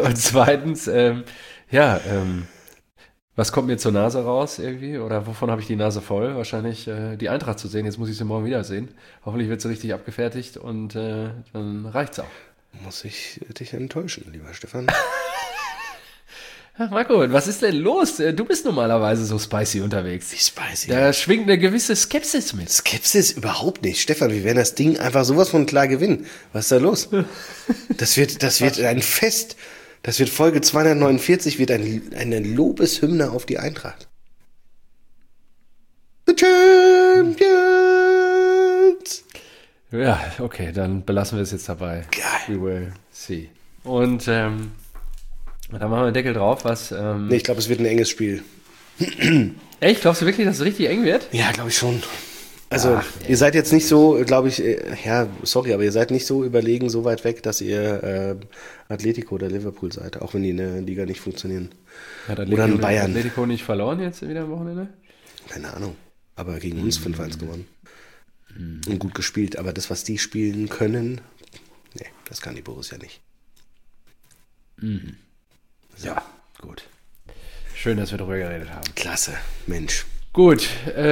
was kommt mir zur Nase raus irgendwie? Oder wovon habe ich die Nase voll? Wahrscheinlich die Eintracht zu sehen. Jetzt muss ich sie morgen wieder sehen. Hoffentlich wird sie richtig abgefertigt und dann reicht's auch. Muss ich dich enttäuschen, lieber Stefan. Ach, Marco, was ist denn los? Du bist normalerweise so spicy unterwegs. Wie spicy. Da schwingt eine gewisse Skepsis mit. Skepsis überhaupt nicht. Stefan, wir werden das Ding einfach sowas von klar gewinnen. Was ist da los? Das wird ein Fest. Das wird Folge 249, wird eine Lobeshymne auf die Eintracht. The Champions! Ja, okay, dann belassen wir es jetzt dabei. Geil. We will see. Und da machen wir den Deckel drauf, was... Nee, ich glaube, es wird ein enges Spiel. Echt? Glaubst du wirklich, dass es richtig eng wird? Ja, glaube ich schon. Also, ihr seid jetzt nicht so, glaube ich, aber ihr seid nicht so überlegen, so weit weg, dass ihr Atletico oder Liverpool seid, auch wenn die in der Liga nicht funktionieren. Hat Oder ein Bayern. Atletico nicht verloren jetzt wieder am Wochenende? Keine Ahnung. Aber gegen uns 5-1 gewonnen. Und gut gespielt. Aber das, was die spielen können, nee, das kann die Borussia nicht. Ja, gut. Schön, dass wir darüber geredet haben. Klasse, Mensch. Gut,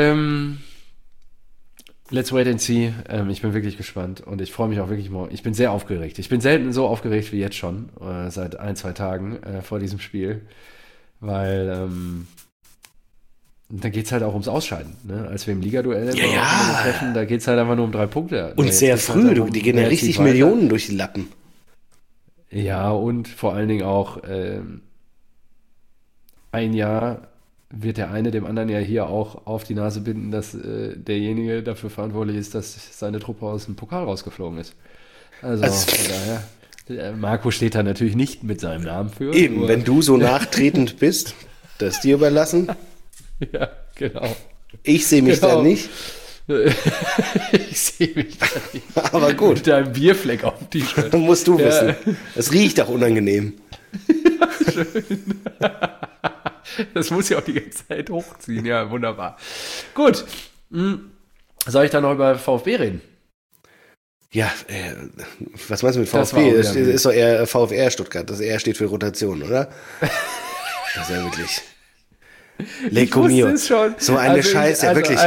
let's wait and see. Ich bin wirklich gespannt und ich freue mich auch wirklich morgen. Ich bin sehr aufgeregt. Ich bin selten so aufgeregt wie jetzt schon, seit 1-2 Tagen vor diesem Spiel, weil da geht es halt auch ums Ausscheiden. Ne? Als wir im Ligaduell Ja. treffen, da geht es halt einfach nur um 3 Punkte. Und sehr früh, die gehen ja richtig Millionen durch die Lappen. Ja, und vor allen Dingen auch ein Jahr wird der eine dem anderen ja hier auch auf die Nase binden, dass derjenige dafür verantwortlich ist, dass seine Truppe aus dem Pokal rausgeflogen ist. Also von daher, Marco steht da natürlich nicht mit seinem Namen für. Eben, wenn du so nachtretend bist, das ist dir überlassen. Ja, genau. Ich sehe mich da nicht. Ich sehe mich da nicht. Aber gut. Mit deinem Bierfleck auf dem T-Shirt. Musst du wissen. Es riecht auch unangenehm. Ja, schön. Das muss ja auch die ganze Zeit hochziehen. Ja, wunderbar. Gut. Soll ich da noch über VfB reden? Ja, was meinst du mit Das war VfB? auch Das wieder ist doch eher VfR Stuttgart. Das R steht für Rotation, oder? Das ist ja wirklich... Lecco mio. Es schon. So eine Scheiße, also, wirklich.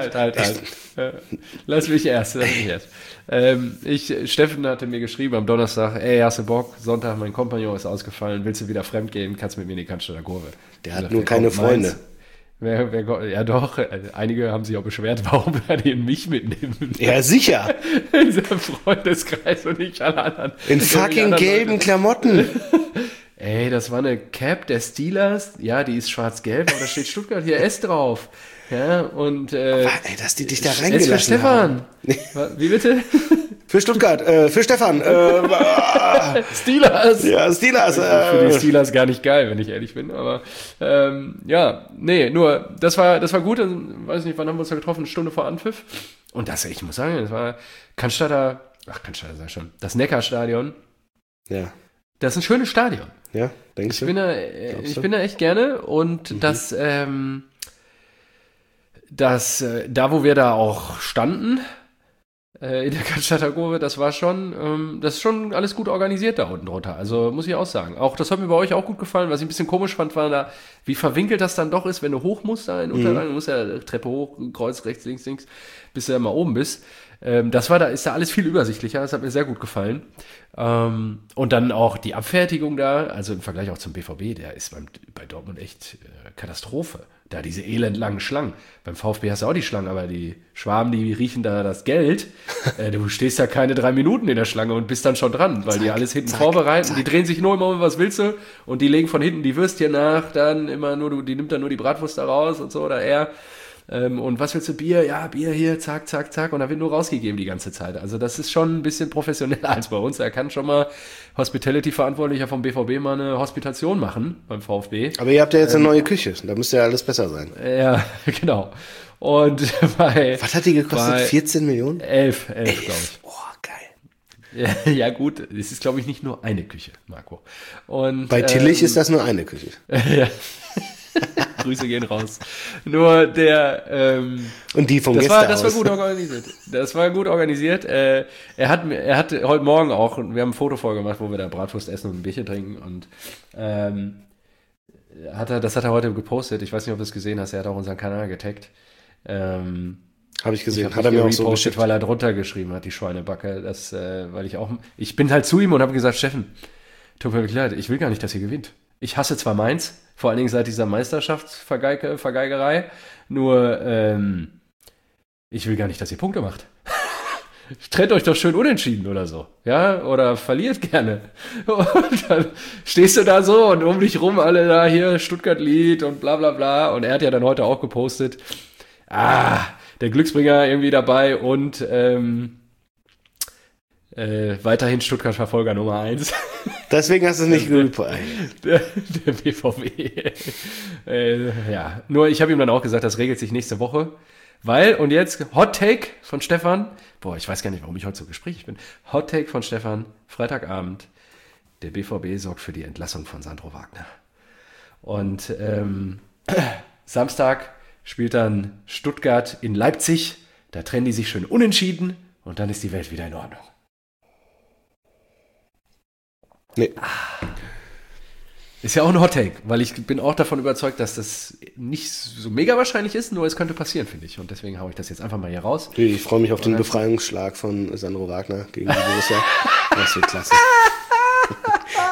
Lass mich erst. Steffen hatte mir geschrieben am Donnerstag, ey, hast du Bock? Sonntag, mein Kompagnon ist ausgefallen, willst du wieder fremd gehen? Kannst mit mir in die Cannstatter Kurve. Der hat nur keine Freunde. Ja doch, einige haben sich auch beschwert, warum er den mich mitnimmt. Ja, sicher. In seinem Freundeskreis und nicht alle anderen. In fucking gelben Klamotten. Ey, das war eine Cap der Steelers. Ja, die ist schwarz-gelb, aber da steht Stuttgart hier S drauf. Ja, und ey, dass die dich da S für reingelassen Stefan. haben. Wie bitte? Für Stuttgart, für Stefan. Steelers. Ja, Steelers. Für die Steelers gar nicht geil, wenn ich ehrlich bin. Aber ja, nee, nur das war gut. Dann, weiß nicht, wann haben wir uns da getroffen? Eine Stunde vor Anpfiff. Und ich muss sagen, das war Cannstatter, sag schon, das Neckarstadion. Ja. Das ist ein schönes Stadion. Ja, denkst du? Ich bin da echt gerne und da wo wir da auch standen, in der Cannstatter Kurve, das ist schon alles gut organisiert da unten drunter. Also muss ich auch sagen. Auch das hat mir bei euch auch gut gefallen. Was ich ein bisschen komisch fand, war da, wie verwinkelt das dann doch ist, wenn du hoch musst da in Unterlagen. Du musst ja Treppe hoch, Kreuz, rechts, links, bis du ja mal oben bist. Ist da alles viel übersichtlicher. Das hat mir sehr gut gefallen. Und dann auch die Abfertigung da, also im Vergleich auch zum BVB, der ist bei Dortmund echt Katastrophe. Da diese elendlangen Schlangen. Beim VfB hast du auch die Schlangen, aber die Schwaben, die riechen da das Geld. Du stehst ja keine 3 Minuten in der Schlange und bist dann schon dran, weil die alles hinten vorbereiten. Die drehen sich nur immer um, was willst du? Und die legen von hinten die Würstchen nach, dann immer nur, die nimmt dann nur die Bratwurst da raus und so, oder er. Und was willst du, Bier? Ja, Bier hier, zack, zack, zack. Und da wird nur rausgegeben die ganze Zeit. Also das ist schon ein bisschen professioneller als bei uns. Da kann schon mal Hospitality-Verantwortlicher vom BVB mal eine Hospitation machen beim VfB. Aber ihr habt ja jetzt eine neue Küche. Da müsste ja alles besser sein. Ja, genau. Und was hat die gekostet? 14 Millionen? 11, glaube ich. Boah, geil. Ja gut, es ist, glaube ich, nicht nur eine Küche, Marco. Und, bei Tillich ist das nur eine Küche. Ja. Grüße gehen raus. Nur und die vom das Gästehaus. war gut organisiert. Das war gut organisiert. Er hat heute Morgen auch, wir haben ein Foto vorgemacht, wo wir da Bratwurst essen und ein Bierchen trinken und das hat er heute gepostet. Ich weiß nicht, ob du es gesehen hast. Er hat auch unseren Kanal getaggt. Habe ich gesehen. Hat er mir auch so geschickt, weil er drunter geschrieben hat, die Schweinebacke. Ich bin halt zu ihm und habe gesagt, Steffen, tut mir wirklich leid, ich will gar nicht, dass ihr gewinnt. Ich hasse zwar Mainz, vor allen Dingen seit dieser Meisterschaftsvergeigerei, nur ich will gar nicht, dass ihr Punkte macht. Trennt euch doch schön unentschieden oder so, ja, oder verliert gerne. Und dann stehst du da so und um dich rum alle da hier Stuttgart-Lied und bla bla bla. Und er hat ja dann heute auch gepostet, der Glücksbringer irgendwie dabei und weiterhin Stuttgart-Verfolger Nummer 1. Deswegen hast du es nicht geübt. Der BVB. Ja, nur ich habe ihm dann auch gesagt, das regelt sich nächste Woche. Weil, und jetzt Hot Take von Stefan. Boah, ich weiß gar nicht, warum ich heute so gesprächig bin. Hot Take von Stefan, Freitagabend. Der BVB sorgt für die Entlassung von Sandro Wagner. Und Samstag spielt dann Stuttgart in Leipzig. Da trennen die sich schön unentschieden und dann ist die Welt wieder in Ordnung. Nee. Ist ja auch ein Hot-Take, weil ich bin auch davon überzeugt, dass das nicht so mega wahrscheinlich ist, nur es könnte passieren, finde ich. Und deswegen haue ich das jetzt einfach mal hier raus. Ich freue mich auf den Befreiungsschlag von Sandro Wagner gegen die Borussia. Das wird klasse.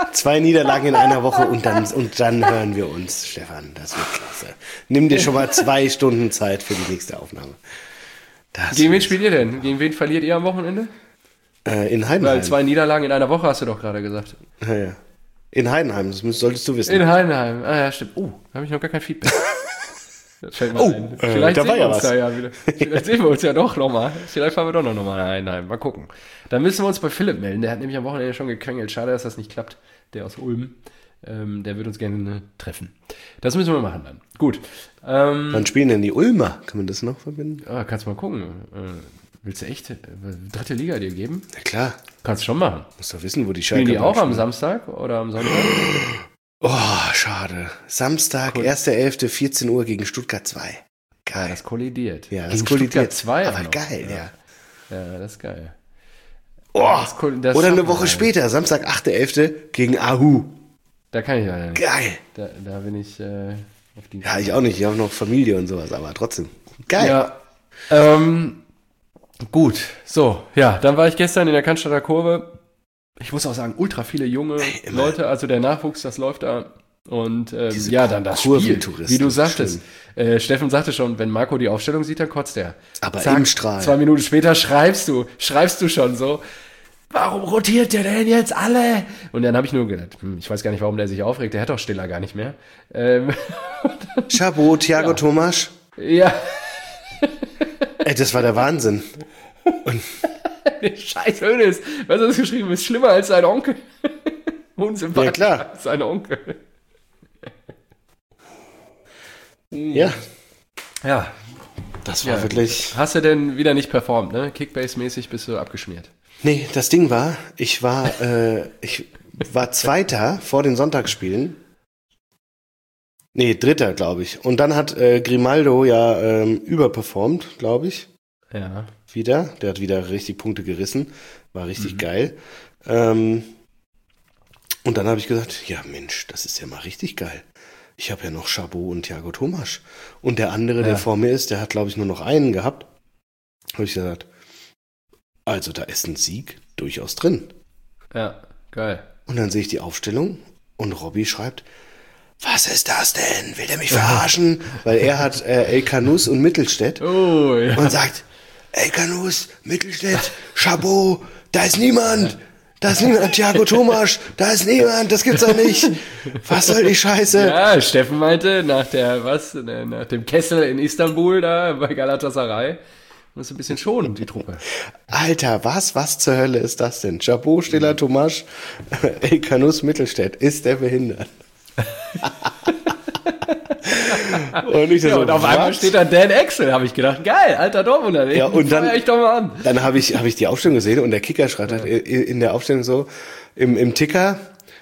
2 Niederlagen in einer Woche und dann hören wir uns, Stefan. Das wird klasse. Nimm dir schon mal 2 Stunden Zeit für die nächste Aufnahme. Gegen wen spielt ihr denn? Gegen wen verliert ihr am Wochenende? In Heidenheim. Weil 2 Niederlagen in einer Woche hast du doch gerade gesagt. Ja. In Heidenheim, das solltest du wissen. In Heidenheim, ja stimmt. Da habe ich noch gar kein Feedback. Das fällt mir ein. Vielleicht da sehen war wir ja uns was. da ja wieder. Vielleicht sehen wir uns ja doch nochmal. Vielleicht fahren wir doch noch mal in Heidenheim. Mal gucken. Dann müssen wir uns bei Philipp melden. Der hat nämlich am Wochenende schon gequengelt. Schade, dass das nicht klappt. Der aus Ulm. Der wird uns gerne treffen. Das müssen wir machen dann. Gut. Wann spielen denn die Ulmer? Kann man das noch verbinden? Kannst mal gucken. Willst du echt 3. Liga dir geben? Na klar. Kannst schon machen. Musst doch wissen, wo die Spielen Schalke die auch am spielen. Samstag oder am Sonntag? Oh, schade. Samstag, 1.11., 14 Uhr gegen Stuttgart 2. Geil. Das kollidiert. Ja, das Gegen kollidiert. Stuttgart 2 Aber auch noch. geil, ja. Ja, das ist geil. Oh, Das oder eine schaffen Woche wir. später, Samstag, 8.11. gegen Ahu. Da kann ich leider nicht. Geil. Da bin ich auf die... Ja, ich auch nicht. Ich habe noch Familie und sowas, aber trotzdem. Geil. Ja, gut. So, ja, dann war ich gestern in der Cannstatter Kurve. Ich muss auch sagen, ultra viele junge immer. Leute, also der Nachwuchs, das läuft da. Und Diese ja, dann das Spiel, Kurventouristen, wie du sagtest. Steffen sagte schon, wenn Marco die Aufstellung sieht, dann kotzt er. Aber im Strahl. 2 Minuten später schreibst du schon so, warum rotiert der denn jetzt alle? Und dann habe ich nur gedacht, ich weiß gar nicht, warum der sich aufregt, der hat doch Stiller gar nicht mehr. Chabot, Thiago Tomasch. Ja, Ey, das war der Wahnsinn. der scheiß Hönes. Was hast du geschrieben? Ist schlimmer als sein Onkel. Unsympathisch Ja, klar. als sein Onkel. Ja, Ja, das war wirklich... hast du denn wieder nicht performt, ne? Kickbase-mäßig bist du abgeschmiert. Nee, das Ding war, ich war Zweiter vor den Sonntagsspielen. Nee, Dritter, glaube ich. Und dann hat Grimaldo ja überperformt, glaube ich. Ja. Wieder. Der hat wieder richtig Punkte gerissen. War richtig geil. Und dann habe ich gesagt, ja Mensch, das ist ja mal richtig geil. Ich habe ja noch Chabot und Thiago Tomasch. Und der andere, der vor mir ist, der hat, glaube ich, nur noch einen gehabt. Habe ich gesagt, also da ist ein Sieg durchaus drin. Ja, geil. Und dann sehe ich die Aufstellung und Robby schreibt, was ist das denn? Will der mich verarschen? Weil er hat El Canus und Mittelstädt Oh, ja. und sagt, El Canus, Mittelstädt, Chabot, da ist niemand. Da ist niemand, Thiago Tomasch, da ist niemand, das gibt's doch nicht. Was soll die Scheiße? Ja, Steffen meinte, nach dem Kessel in Istanbul da bei Galatasaray, muss ein bisschen schonen, die Truppe. Alter, was zur Hölle ist das denn? Chabot, Stiller, Tomasch, El Canus, Mittelstädt, ist der behindert? Und ich Ja, so, und auf einmal was? steht da Dan Axel, habe ich gedacht, geil, alter Dortmunder, Ja, und dann- feuer ich doch mal an. Dann habe ich die Aufstellung gesehen und der Kicker schreibt halt in der Aufstellung so, im Ticker,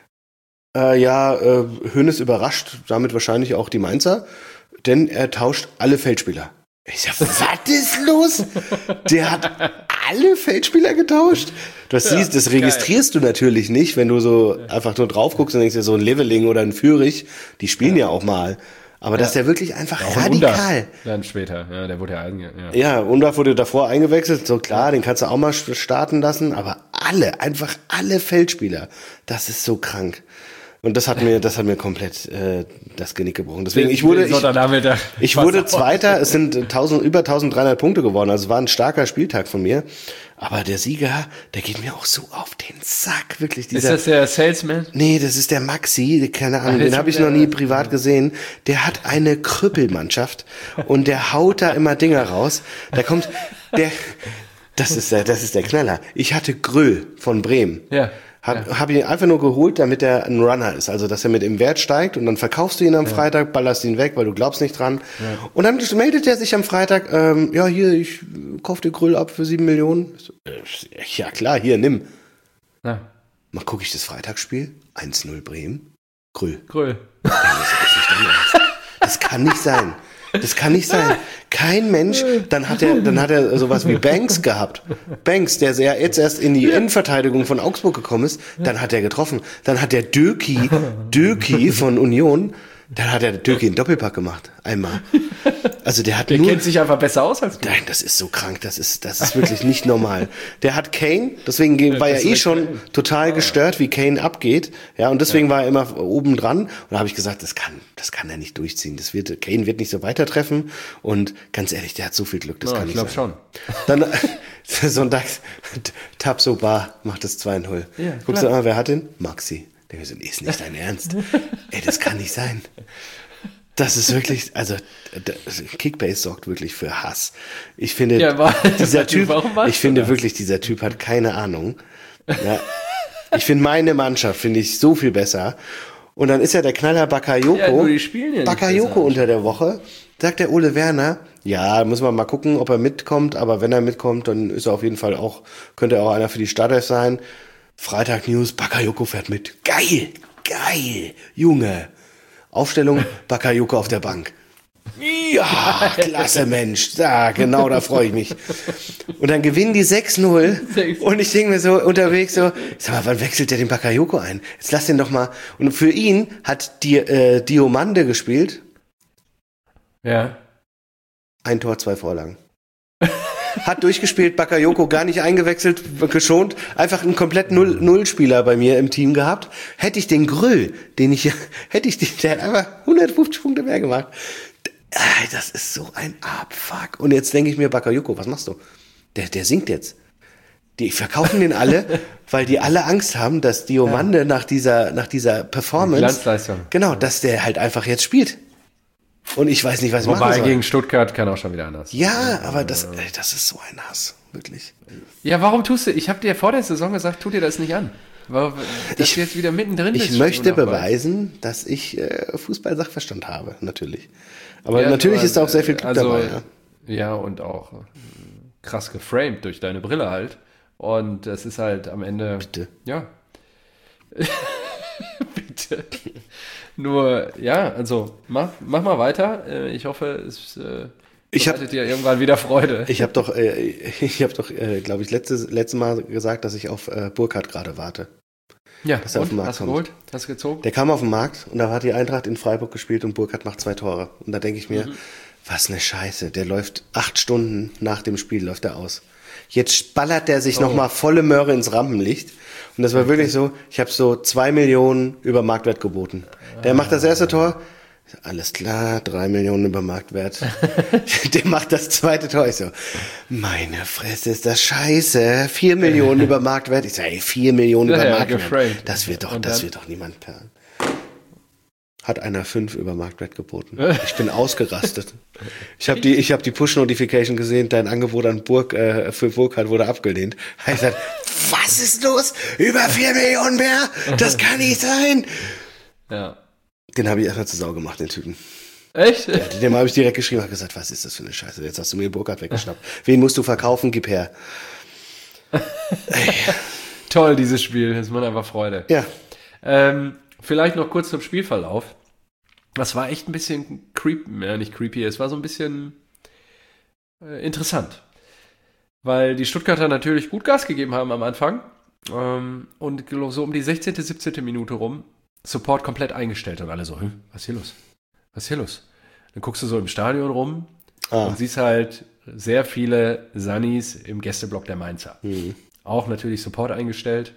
Hoeneß überrascht, damit wahrscheinlich auch die Mainzer, denn er tauscht alle Feldspieler. Ich sag, was ist los? Der hat alle Feldspieler getauscht? Das siehst, das registrierst du natürlich nicht, wenn du so einfach nur drauf guckst und denkst dir so ein Leveling oder ein Fürich, die spielen ja auch mal. Aber dass der wirklich einfach Auch ein radikal. Undav dann später, ja, der wurde ja ja. Ja, Undav wurde davor eingewechselt, so klar, den kannst du auch mal starten lassen, aber einfach alle Feldspieler, das ist so krank. Und das hat mir komplett das Genick gebrochen. Deswegen, ich wurde Zweiter, es sind über 1300 Punkte geworden, also es war ein starker Spieltag von mir. Aber der Sieger, der geht mir auch so auf den Sack, wirklich. Ist das der Salesman? Nee, das ist der Maxi, keine Ahnung, den habe ich noch nie privat gesehen. Der hat eine Krüppelmannschaft und der haut da immer Dinger raus. Da kommt das ist der Knaller. Ich hatte Gröll von Bremen. Ja. Hab ihn einfach nur geholt, damit er ein Runner ist. Also, dass er mit im Wert steigt und dann verkaufst du ihn am Freitag, ballerst ihn weg, weil du glaubst nicht dran. Ja. Und dann meldet er sich am Freitag, hier, ich kauf dir Grüll ab für 7 Millionen. So, ja klar, hier, nimm. Ja. Mal gucke ich das Freitagsspiel. 1-0 Bremen. Grüll. Das kann nicht sein. Das kann nicht sein. Kein Mensch, dann hat er sowas wie Banks gehabt. Banks, der jetzt erst in die Innenverteidigung von Augsburg gekommen ist, dann hat er getroffen. Dann hat der Döki von Union, dann hat er Döki einen Doppelpack gemacht. Einmal. Also der hat Der kennt sich einfach besser aus als du. Nein, das ist so krank, das ist wirklich nicht normal. Der hat Kane, deswegen war er schon total gestört, wie Kane abgeht, ja, und deswegen war er immer oben dran, und da habe ich gesagt, das kann er nicht durchziehen, Kane wird nicht so weitertreffen, und ganz ehrlich, der hat so viel Glück, das kann nicht sein. Ich glaube schon. Dann sonntags, Tabsoba macht das 2-0. Ja, guckst du mal, wer hat den? Maxi. Der ist nicht dein Ernst. Ey, das kann nicht sein. Das ist wirklich, also Kickbase sorgt wirklich für Hass. Ich finde, dieser Typ hat keine Ahnung. Ja, ich finde meine Mannschaft so viel besser. Und dann ist ja der Knaller Bakayoko. Bakayoko unter der Woche. Sagt der Ole Werner, ja, müssen wir mal gucken, ob er mitkommt. Aber wenn er mitkommt, dann ist er auf jeden Fall könnte er auch einer für die Startelf sein. Freitag News, Bakayoko fährt mit. Geil, Junge. Aufstellung, Bakayoko auf der Bank. Ja, klasse Mensch. Ja, genau, da freue ich mich. Und dann gewinnen die 6-0. Und ich denke mir so unterwegs so, sag mal, wann wechselt der den Bakayoko ein? Jetzt lass den doch mal. Und für ihn hat Diomande gespielt. Ja. 1 Tor, 2 Vorlagen. Hat durchgespielt, Bakayoko gar nicht eingewechselt, geschont, einfach einen komplett Nullspieler bei mir im Team gehabt. Hätte ich den Grüll, der hat einfach 150 Punkte mehr gemacht. Das ist so ein Abfuck. Und jetzt denke ich mir, Bakayoko, was machst du? Der singt jetzt. Die verkaufen den alle, weil die alle Angst haben, dass Diomande nach dieser Performance, Glanzleistung. Genau, dass der halt einfach jetzt spielt. Und ich weiß nicht, was ich machen soll. Wobei gegen Stuttgart kann auch schon wieder anders. Ja, aber das ist so ein Hass, wirklich. Ja, warum tust du, ich habe dir vor der Saison gesagt, tu dir das nicht an. Dass du jetzt wieder mittendrin bist. Ich möchte beweisen, dass ich Fußball-Sachverstand habe, natürlich. Aber ja, natürlich ist da auch sehr viel Glück dabei. Ja. Ja, und auch krass geframed durch deine Brille halt. Und das ist halt am Ende... Bitte. Ja. Bitte. Nur, ja, also mach mal weiter. Ich hoffe, es bereitet dir irgendwann wieder Freude. Ich habe doch, glaube ich, letztes Mal gesagt, dass ich auf Burkhardt gerade warte. Ja, dass er auf den Markt kommt. Geholt? Hast du gezogen? Der kam auf den Markt und da hat die Eintracht in Freiburg gespielt und Burkhardt macht 2 Tore. Und da denke ich mir, was eine Scheiße. Der läuft 8 Stunden nach dem Spiel, läuft er aus. Jetzt ballert der sich nochmal volle Möhre ins Rampenlicht. Und das war wirklich so, ich habe so 2 Millionen über Marktwert geboten. Der macht das erste Tor, alles klar, 3 Millionen über Marktwert. Der macht das zweite Tor. Ich so, meine Fresse, ist das scheiße. 4 Millionen über Marktwert. Ich so, 4 Millionen über Marktwert. Das wird doch niemand perlen. Hat einer 5 über Marktwert geboten. Ich bin ausgerastet. Ich habe die Push-Notification gesehen, dein Angebot an für Burkhardt wurde abgelehnt. Ich gesagt, was ist los? Über 4 Millionen mehr? Das kann nicht sein. Ja. Den habe ich erstmal zur Sau gemacht, den Typen. Echt? Ja, dem habe ich direkt geschrieben und gesagt, was ist das für eine Scheiße? Jetzt hast du mir Burkhardt weggeschnappt. Wen musst du verkaufen? Gib her. Toll, dieses Spiel. Das macht einfach Freude. Ja. Vielleicht noch kurz zum Spielverlauf. Das war echt ein bisschen nicht creepy, es war so ein bisschen interessant. Weil die Stuttgarter natürlich gut Gas gegeben haben am Anfang. Und so um die 16., 17. Minute rum, Support komplett eingestellt und alle so, was ist hier los? Was ist hier los? Dann guckst du so im Stadion rum und siehst halt sehr viele Sunnis im Gästeblock der Mainzer. Auch natürlich Support eingestellt.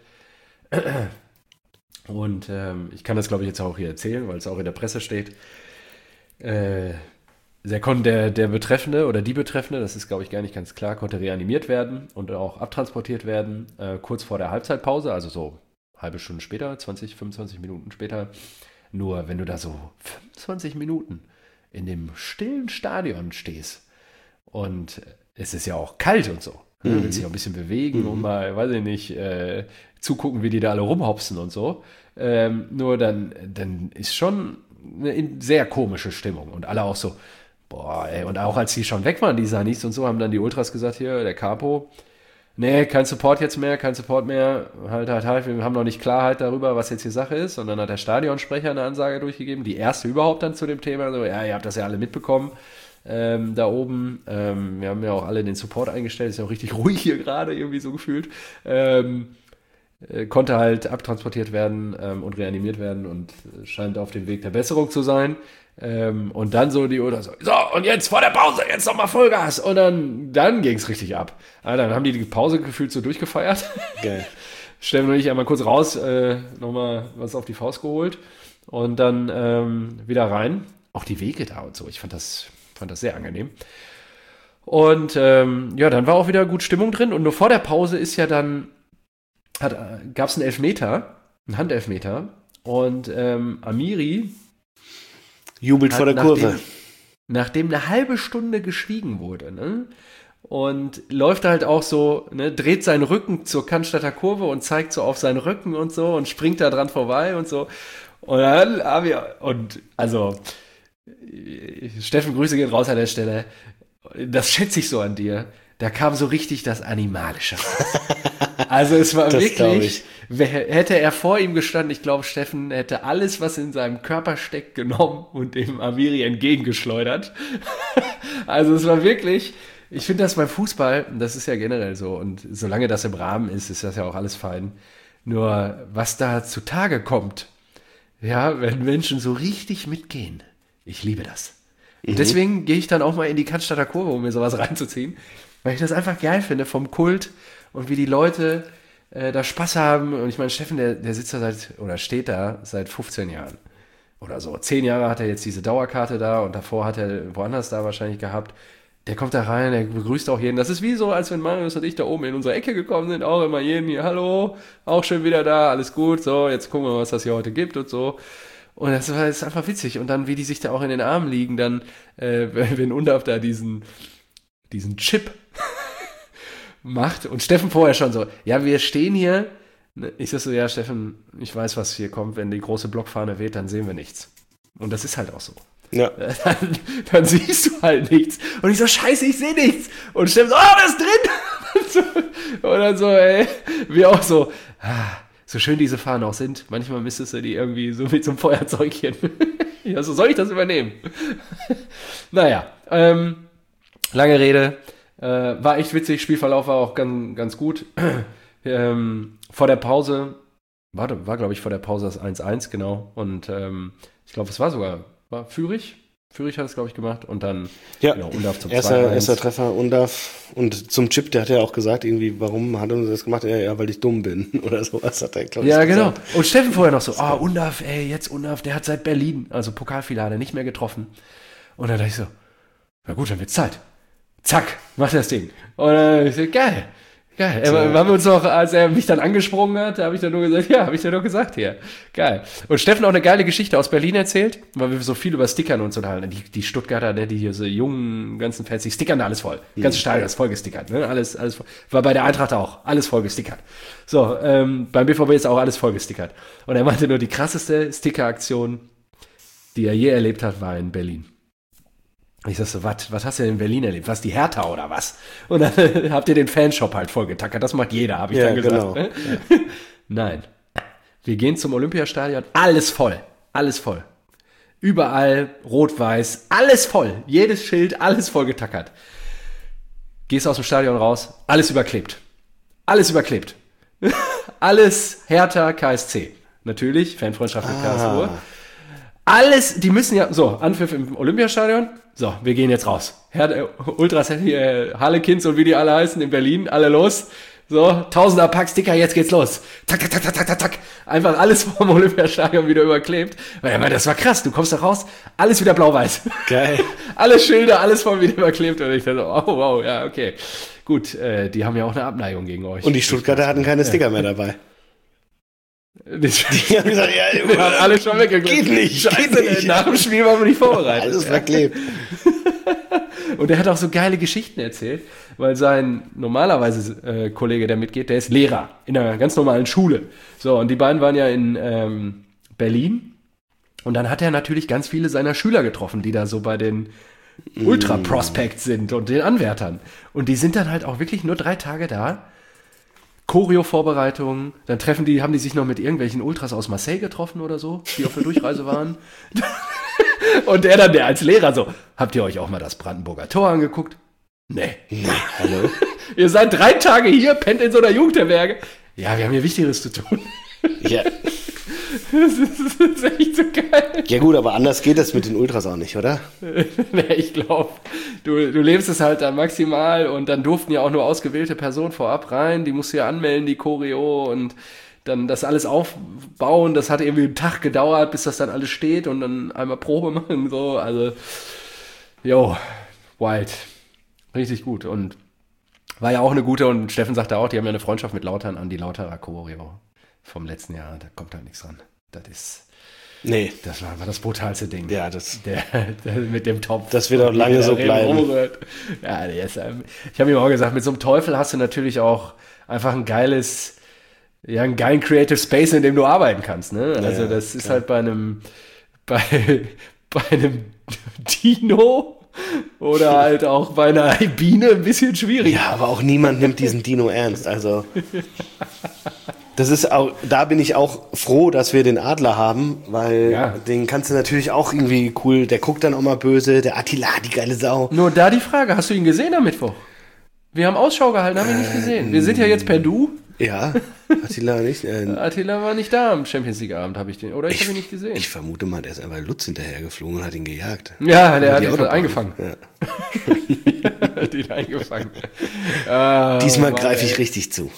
Und ich kann das, glaube ich, jetzt auch hier erzählen, weil es auch in der Presse steht. Der Betreffende oder die Betreffende, das ist, glaube ich, gar nicht ganz klar, konnte reanimiert werden und auch abtransportiert werden, kurz vor der Halbzeitpause, also so eine halbe Stunde später, 20, 25 Minuten später. Nur wenn du da so 25 Minuten in dem stillen Stadion stehst und es ist ja auch kalt und so, du willst dich auch ein bisschen bewegen und mal, weiß ich nicht, zugucken, wie die da alle rumhopsen und so. Nur dann ist schon eine sehr komische Stimmung und alle auch so, boah, ey, und auch als die schon weg waren, die Sanis und so, haben dann die Ultras gesagt, hier, der Capo, nee, kein Support mehr, halt, wir haben noch nicht Klarheit darüber, was jetzt die Sache ist. Und dann hat der Stadionsprecher eine Ansage durchgegeben, die erste überhaupt dann zu dem Thema, so, ja, ihr habt das ja alle mitbekommen, da oben, wir haben ja auch alle den Support eingestellt, ist ja auch richtig ruhig hier gerade, irgendwie so gefühlt, konnte halt abtransportiert werden und reanimiert werden und scheint auf dem Weg der Besserung zu sein. Und dann so die Uhr so, und jetzt vor der Pause, jetzt nochmal Vollgas. Und dann ging es richtig ab. Dann haben die Pause gefühlt so durchgefeiert. Geil. Steffen und ich einmal kurz raus, nochmal was auf die Faust geholt und dann wieder rein. Auch die Wege da und so, ich fand das sehr angenehm. Und dann war auch wieder gut Stimmung drin. Und nur vor der Pause ist ja dann, gab es einen Elfmeter, einen Handelfmeter. Und Amiri jubelt vor der Kurve. Nachdem eine halbe Stunde geschwiegen wurde, ne? Und läuft halt auch so, ne, dreht seinen Rücken zur Cannstatter Kurve und zeigt so auf seinen Rücken und so und springt da dran vorbei und so. Und dann haben wir, Steffen, Grüße gehen raus an der Stelle. Das schätze ich so an dir. Da kam so richtig das Animalische raus. Also es war das wirklich, hätte er vor ihm gestanden, ich glaube, Steffen hätte alles, was in seinem Körper steckt, genommen und dem Amiri entgegengeschleudert. Also es war wirklich, ich finde das beim Fußball, das ist ja generell so, und solange das im Rahmen ist das ja auch alles fein. Nur was da zutage kommt, ja, wenn Menschen so richtig mitgehen, ich liebe das. Und deswegen gehe ich dann auch mal in die Cannstatter Kurve, um mir sowas reinzuziehen, weil ich das einfach geil finde vom Kult und wie die Leute da Spaß haben. Und ich meine, Steffen, der sitzt da steht da seit 15 Jahren oder so. 10 Jahre hat er jetzt diese Dauerkarte da und davor hat er woanders da wahrscheinlich gehabt. Der kommt da rein, der begrüßt auch jeden. Das ist wie so, als wenn Marius und ich da oben in unsere Ecke gekommen sind, auch immer jeden hier, hallo, auch schön wieder da, alles gut, so, jetzt gucken wir mal, was das hier heute gibt und so. Und das ist einfach witzig. Und dann, wie die sich da auch in den Armen liegen, dann, wenn Undav da diesen Chip macht und Steffen vorher schon so, ja, wir stehen hier. Ich sag so, ja, Steffen, ich weiß, was hier kommt. Wenn die große Blockfahne weht, dann sehen wir nichts. Und das ist halt auch so. Ja. Dann siehst du halt nichts. Und ich so, scheiße, ich sehe nichts. Und Steffen so, oh, das ist drin. Und dann so, ey, wir auch so, so schön diese Fahnen auch sind. Manchmal müsstest du die irgendwie so mit so einem Feuerzeugchen. Ja, so soll ich das übernehmen? Naja, lange Rede. War echt witzig, Spielverlauf war auch ganz gut. Vor der Pause, war glaube ich vor der Pause das 1-1, genau. Und ich glaube, es war Fürich. Fürich hat es, glaube ich, gemacht. Und dann Undav zum 2-1. Erster Treffer, Undav. Und zum Chip, der hat ja auch gesagt, irgendwie, warum hat er das gemacht? Ja, weil ich dumm bin. Oder sowas hat er, glaube ich, gesagt. Ja, genau. Und Steffen vorher noch so, Undav, Undav, der hat seit Berlin, also Pokalfinale, nicht mehr getroffen. Und dann dachte ich so, na gut, dann wird's Zeit. Zack, macht das Ding. Und dann ich so, geil. Haben wir uns noch, als er mich dann angesprungen hat, habe ich dann nur gesagt, ja, habe ich dir doch gesagt hier. Geil. Und Steffen auch eine geile Geschichte aus Berlin erzählt, weil wir so viel über Stickern und so halten. Die Stuttgarter, ne, die hier so jungen ganzen Fans, die stickern da alles voll. Ganze Stadion ist voll gestickert, ne? Alles voll. War bei der Eintracht auch, alles voll gestickert. So, beim BVB ist auch alles voll gestickert. Und er meinte nur, die krasseste Sticker-Aktion, die er je erlebt hat, war in Berlin. Ich sag so, was hast du denn in Berlin erlebt? Was, die Hertha oder was? Und dann habt ihr den Fanshop halt vollgetackert. Das macht jeder, habe ich dann gesagt. Genau. Ja. Nein. Wir gehen zum Olympiastadion. Alles voll. Überall rot-weiß. Alles voll. Jedes Schild, alles vollgetackert. Gehst aus dem Stadion raus. Alles überklebt. Alles Hertha, KSC. Natürlich, Fanfreundschaft mit Karlsruhe. Alles, die müssen ja, so, Anpfiff im Olympiastadion, so, wir gehen jetzt raus. Ultras, Harlequins und wie die alle heißen in Berlin, alle los. So, Tausender Pack Sticker, jetzt geht's los. Tak. Einfach alles vom Olympiastadion wieder überklebt. Weil das war krass, du kommst da raus, alles wieder blau-weiß. Geil. Alle Schilder, alles voll wieder überklebt. Und ich dachte, oh, wow, ja, okay. Gut, die haben ja auch eine Abneigung gegen euch. Und die Stuttgarter hatten keine Sticker mehr dabei. Die haben gesagt, ja, wir haben alle schon weggeklebt. Geht nicht. Scheiße, nach dem Spiel waren wir nicht vorbereitet. Alles verklebt. Und er hat auch so geile Geschichten erzählt, weil sein normalerweise Kollege, der mitgeht, der ist Lehrer in einer ganz normalen Schule. So, und die beiden waren ja in Berlin. Und dann hat er natürlich ganz viele seiner Schüler getroffen, die da so bei den Ultra-Prospects sind und den Anwärtern. Und die sind dann halt auch wirklich nur 3 Tage da. Choreo-Vorbereitungen, dann haben die sich noch mit irgendwelchen Ultras aus Marseille getroffen oder so, die auf der Durchreise waren. Und der als Lehrer so, habt ihr euch auch mal das Brandenburger Tor angeguckt? Nee. Hallo? Ihr seid 3 Tage hier, pennt in so einer Jugendherberge. Ja, wir haben hier Wichtigeres zu tun. Ja. Das ist echt so geil. Ja gut, aber anders geht das mit den Ultras auch nicht, oder? Nee, ich glaube, du lebst es halt dann maximal und dann durften ja auch nur ausgewählte Personen vorab rein, die musst du ja anmelden, die Choreo und dann das alles aufbauen, das hat irgendwie einen Tag gedauert, bis das dann alles steht und dann einmal Probe machen, so, also, jo, wild. Richtig gut und war ja auch eine gute und Steffen sagte auch, die haben ja eine Freundschaft mit Lautern an die Lauterer Choreo vom letzten Jahr, da kommt halt nichts ran. Das war das brutalste Ding. Ja, der mit dem Topf. Das wird auch lange so bleiben. Ja, ich habe ihm auch gesagt, mit so einem Teufel hast du natürlich auch einfach einen geilen Creative Space, in dem du arbeiten kannst. Ne? Also das ist halt bei einem Dino oder halt auch bei einer Biene ein bisschen schwierig. Ja, aber auch niemand nimmt diesen Dino ernst. Also das ist auch, da bin ich auch froh, dass wir den Adler haben, weil den kannst du natürlich auch irgendwie cool, der guckt dann auch mal böse, der Attila, die geile Sau. Nur da die Frage, hast du ihn gesehen am Mittwoch? Wir haben Ausschau gehalten, haben ihn nicht gesehen. Wir sind ja jetzt per Du. Ja, Attila nicht. Attila war nicht da am Champions League Abend, habe ich habe ihn nicht gesehen. Ich vermute mal, der ist einfach Lutz hinterhergeflogen und hat ihn gejagt. Ja, der hat ihn eingefangen. Ja. Hat ihn eingefangen. Diesmal greife ich richtig zu.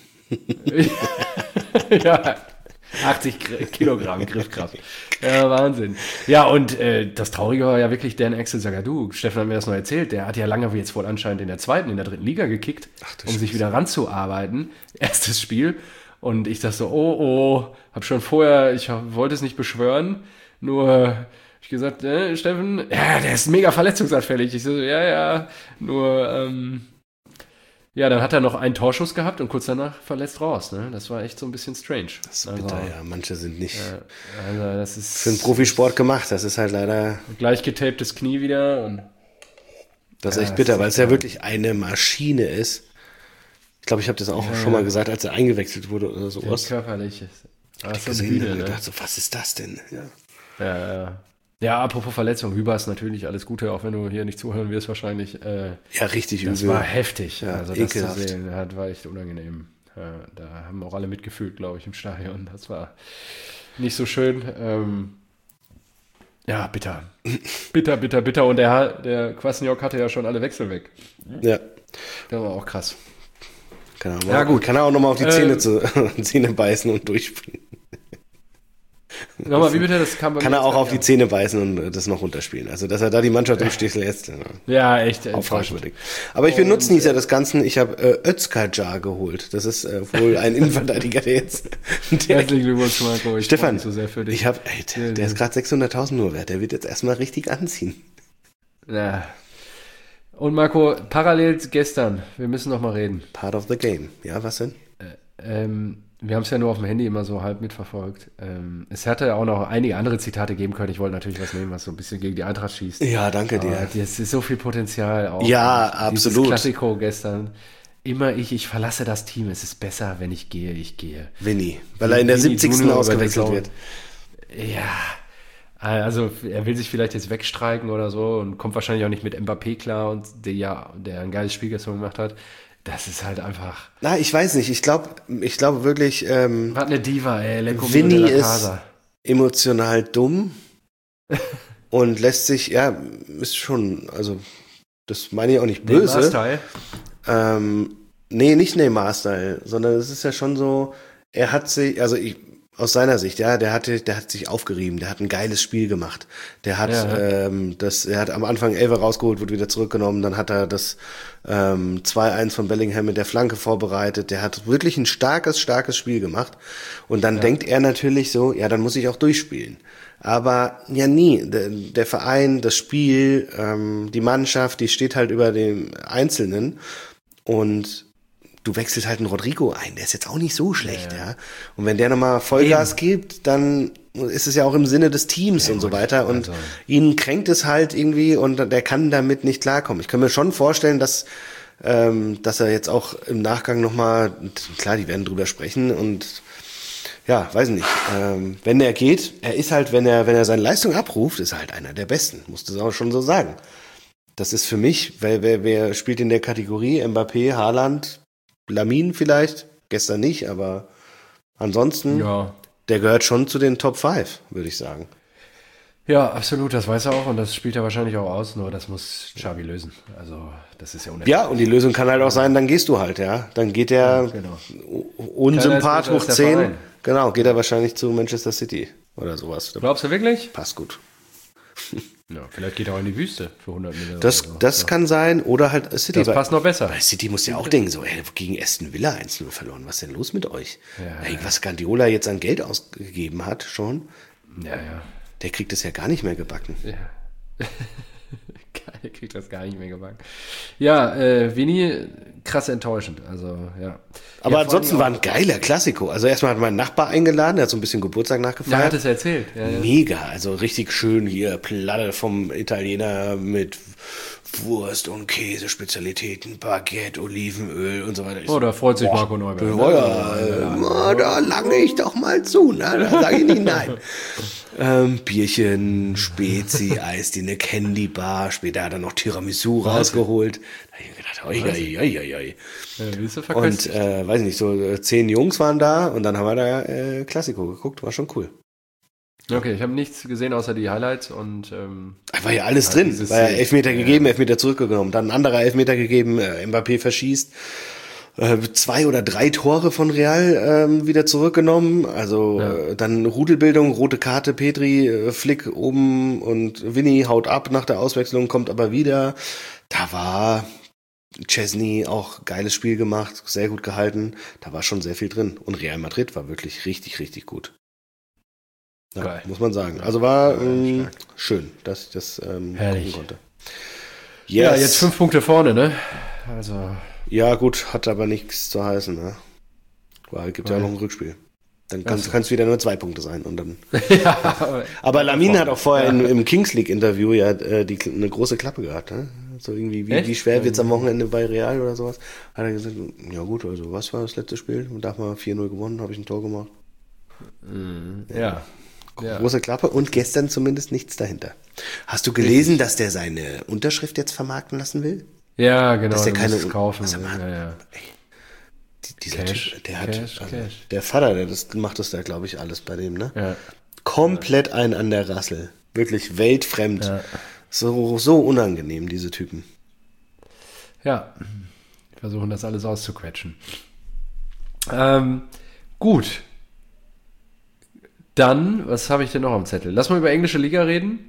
Ja, 80 Kilogramm Griffkraft. Ja, Wahnsinn. Ja, und das Traurige war ja wirklich Dan Axel Zagadou. Steffen hat mir das noch erzählt. Der hat ja lange jetzt wohl anscheinend in der dritten Liga gekickt, um sich wieder ranzuarbeiten. Erstes Spiel. Und ich dachte so, hab schon vorher, ich wollte es nicht beschwören, nur ich gesagt, Steffen, ja, der ist mega verletzungsanfällig. Ich so, nur, ja, dann hat er noch einen Torschuss gehabt und kurz danach verletzt raus. Ne? Das war echt so ein bisschen strange. Das ist bitter, ja. Manche sind nicht das ist für den Profisport gemacht. Das ist halt leider gleich getaptes Knie wieder. Und das ist echt bitter, weil es ja wirklich eine Maschine ist. Ich glaube, ich habe das auch schon mal gesagt, als er eingewechselt wurde oder sowas. Körperlich. Hab ich gesehen und gedacht, so, was ist das denn? Ja, apropos Verletzung, Hübers natürlich alles Gute, auch wenn du hier nicht zuhören wirst wahrscheinlich. Ja, richtig übel. Das war heftig. Ja, also das zu sehen, war echt unangenehm. Da haben auch alle mitgefühlt, glaube ich, im Stadion. Das war nicht so schön. Ja, bitter. Bitter. Und der Kwasniok hatte ja schon alle Wechsel weg. Ja. Das war auch krass. Kann er auch nochmal auf die Zähne beißen und durchspringen. Nochmal, wie bitte? Das kann er auch auf die Zähne beißen und das noch runterspielen. Also, dass er da die Mannschaft im Stich lässt. Ja, echt. Auch fragwürdig. Aber ich bin Nutznießer des Ganzen. Ich habe Özkajar geholt. Das ist wohl ein Innenverteidiger, der jetzt... Herzlichen Glückwunsch, Marco. Ich Stefan, so sehr für dich. Der ist gerade 600.000 nur wert. Der wird jetzt erstmal richtig anziehen. Ja. Und Marco, parallel gestern, wir müssen noch mal reden. Part of the game. Ja, was denn? Wir haben es ja nur auf dem Handy immer so halb mitverfolgt. Es hätte ja auch noch einige andere Zitate geben können. Ich wollte natürlich was nehmen, was so ein bisschen gegen die Eintracht schießt. Ja, danke dir. Es ist so viel Potenzial auch. Ja, absolut. Dieses Klassiko gestern. Immer ich verlasse das Team. Es ist besser, wenn ich gehe. Vinny, weil er in der 70. ausgewechselt wird. Ja, also er will sich vielleicht jetzt wegstreiken oder so und kommt wahrscheinlich auch nicht mit Mbappé klar und der ein geiles Spiel gestern gemacht hat. Das ist halt einfach... Na, ich weiß nicht. Ich glaube wirklich... Was eine Diva, ey. Vinny ist emotional dumm und lässt sich... Ja, ist schon... Also, das meine ich auch nicht böse. Neymar-Style? Nee, nicht Neymar-Style, sondern es ist ja schon so... Er hat sich... Also, aus seiner Sicht, ja, der hat sich aufgerieben, der hat ein geiles Spiel gemacht. Der hat er hat am Anfang 11 rausgeholt, wurde wieder zurückgenommen, dann hat er das 2-1 von Bellingham mit der Flanke vorbereitet. Der hat wirklich ein starkes Spiel gemacht. Und dann denkt er natürlich so, ja, dann muss ich auch durchspielen. Aber ja nie. Der Verein, das Spiel, die Mannschaft, die steht halt über dem Einzelnen und du wechselst halt einen Rodrigo ein, der ist jetzt auch nicht so schlecht, ja. Und wenn der nochmal Vollgas gibt, dann ist es ja auch im Sinne des Teams und so weiter. Und ihn kränkt es halt irgendwie und der kann damit nicht klarkommen. Ich kann mir schon vorstellen, dass er jetzt auch im Nachgang nochmal, klar, die werden drüber sprechen und ja, weiß nicht, wenn er geht, er ist halt, wenn er seine Leistung abruft, ist er halt einer der Besten, musst du es auch schon so sagen. Das ist für mich, wer spielt in der Kategorie Mbappé, Haaland, Lamine vielleicht, gestern nicht, aber ansonsten... Ja, der gehört schon zu den Top 5, würde ich sagen. Ja, absolut, das weiß er auch und das spielt er wahrscheinlich auch aus, nur das muss Xabi lösen. Also, das ist ja unerträglich. Ja, und die Lösung kann halt auch sein, dann gehst du halt, ja. Dann geht der Unsympath hoch 10. Genau, geht er wahrscheinlich zu Manchester City oder sowas. Glaubst du wirklich? Passt gut. Ja, vielleicht geht er auch in die Wüste für 100 Millionen. Das kann sein, oder halt City. Das passt noch besser. Bei City muss ja auch denken, so, gegen Aston Villa 1-0 verloren, was ist denn los mit euch? Ja. Was Guardiola jetzt an Geld ausgegeben hat schon, ja. Der kriegt es ja gar nicht mehr gebacken. Ja. Der kriegt das gar nicht mehr gebacken. Ja, Vini, krass enttäuschend. Also, ja. Aber ansonsten war ein geiler Klassiko. Also erstmal hat mein Nachbar eingeladen, der hat so ein bisschen Geburtstag nachgefeiert. Der hat es erzählt. Ja. Mega, also richtig schön hier, Platte vom Italiener mit Wurst und Käse, Spezialitäten, Baguette, Olivenöl und so weiter. Oh, da freut sich Marco Neubert. Da lange ich doch mal zu, ne? Da sage ich nicht nein. Bierchen, Spezi, Eis, eine Candy Bar, später hat er noch Tiramisu rausgeholt. Da habe ich mir gedacht, oi. Und weiß ich nicht, so 10 Jungs waren da und dann haben wir da Klassiko geguckt, war schon cool. Okay, ich habe nichts gesehen außer die Highlights und war ja alles drin. War ja Elfmeter gegeben, Elfmeter zurückgenommen, dann ein anderer Elfmeter gegeben, Mbappé verschießt. 2 oder 3 Tore von Real wieder zurückgenommen. Also dann Rudelbildung, rote Karte, Pedri, Flick oben und Vinny haut ab nach der Auswechslung, kommt aber wieder. Da war Chesney auch geiles Spiel gemacht, sehr gut gehalten. Da war schon sehr viel drin. Und Real Madrid war wirklich richtig, richtig gut. Ja, muss man sagen. Also war schön, dass ich das gucken konnte. Yes. Ja, jetzt 5 Punkte vorne, ne? Also... Ja, gut, hat aber nichts zu heißen, ne? Weil gibt ja noch ein Rückspiel. Dann kann es wieder nur 2 Punkte sein und dann. Aber Lamin hat auch vorher im Kings League Interview eine große Klappe gehabt, ne? So irgendwie, wie schwer wird's am Wochenende bei Real oder sowas? Hat er gesagt, ja gut, also was war das letzte Spiel? Und da haben wir 4-0 gewonnen, habe ich ein Tor gemacht. Ja. Große Klappe und gestern zumindest nichts dahinter. Hast du gelesen, dass der seine Unterschrift jetzt vermarkten lassen will? Ja, genau. Dass der keine kaufen. Dieser Typ, der Vater, macht das da, glaube ich, alles bei dem, ne? Ja. Komplett ein an der Rassel. Wirklich weltfremd. Ja. So unangenehm, diese Typen. Ja. Die versuchen das alles auszuquetschen. Gut. Dann, was habe ich denn noch am Zettel? Lass mal über englische Liga reden.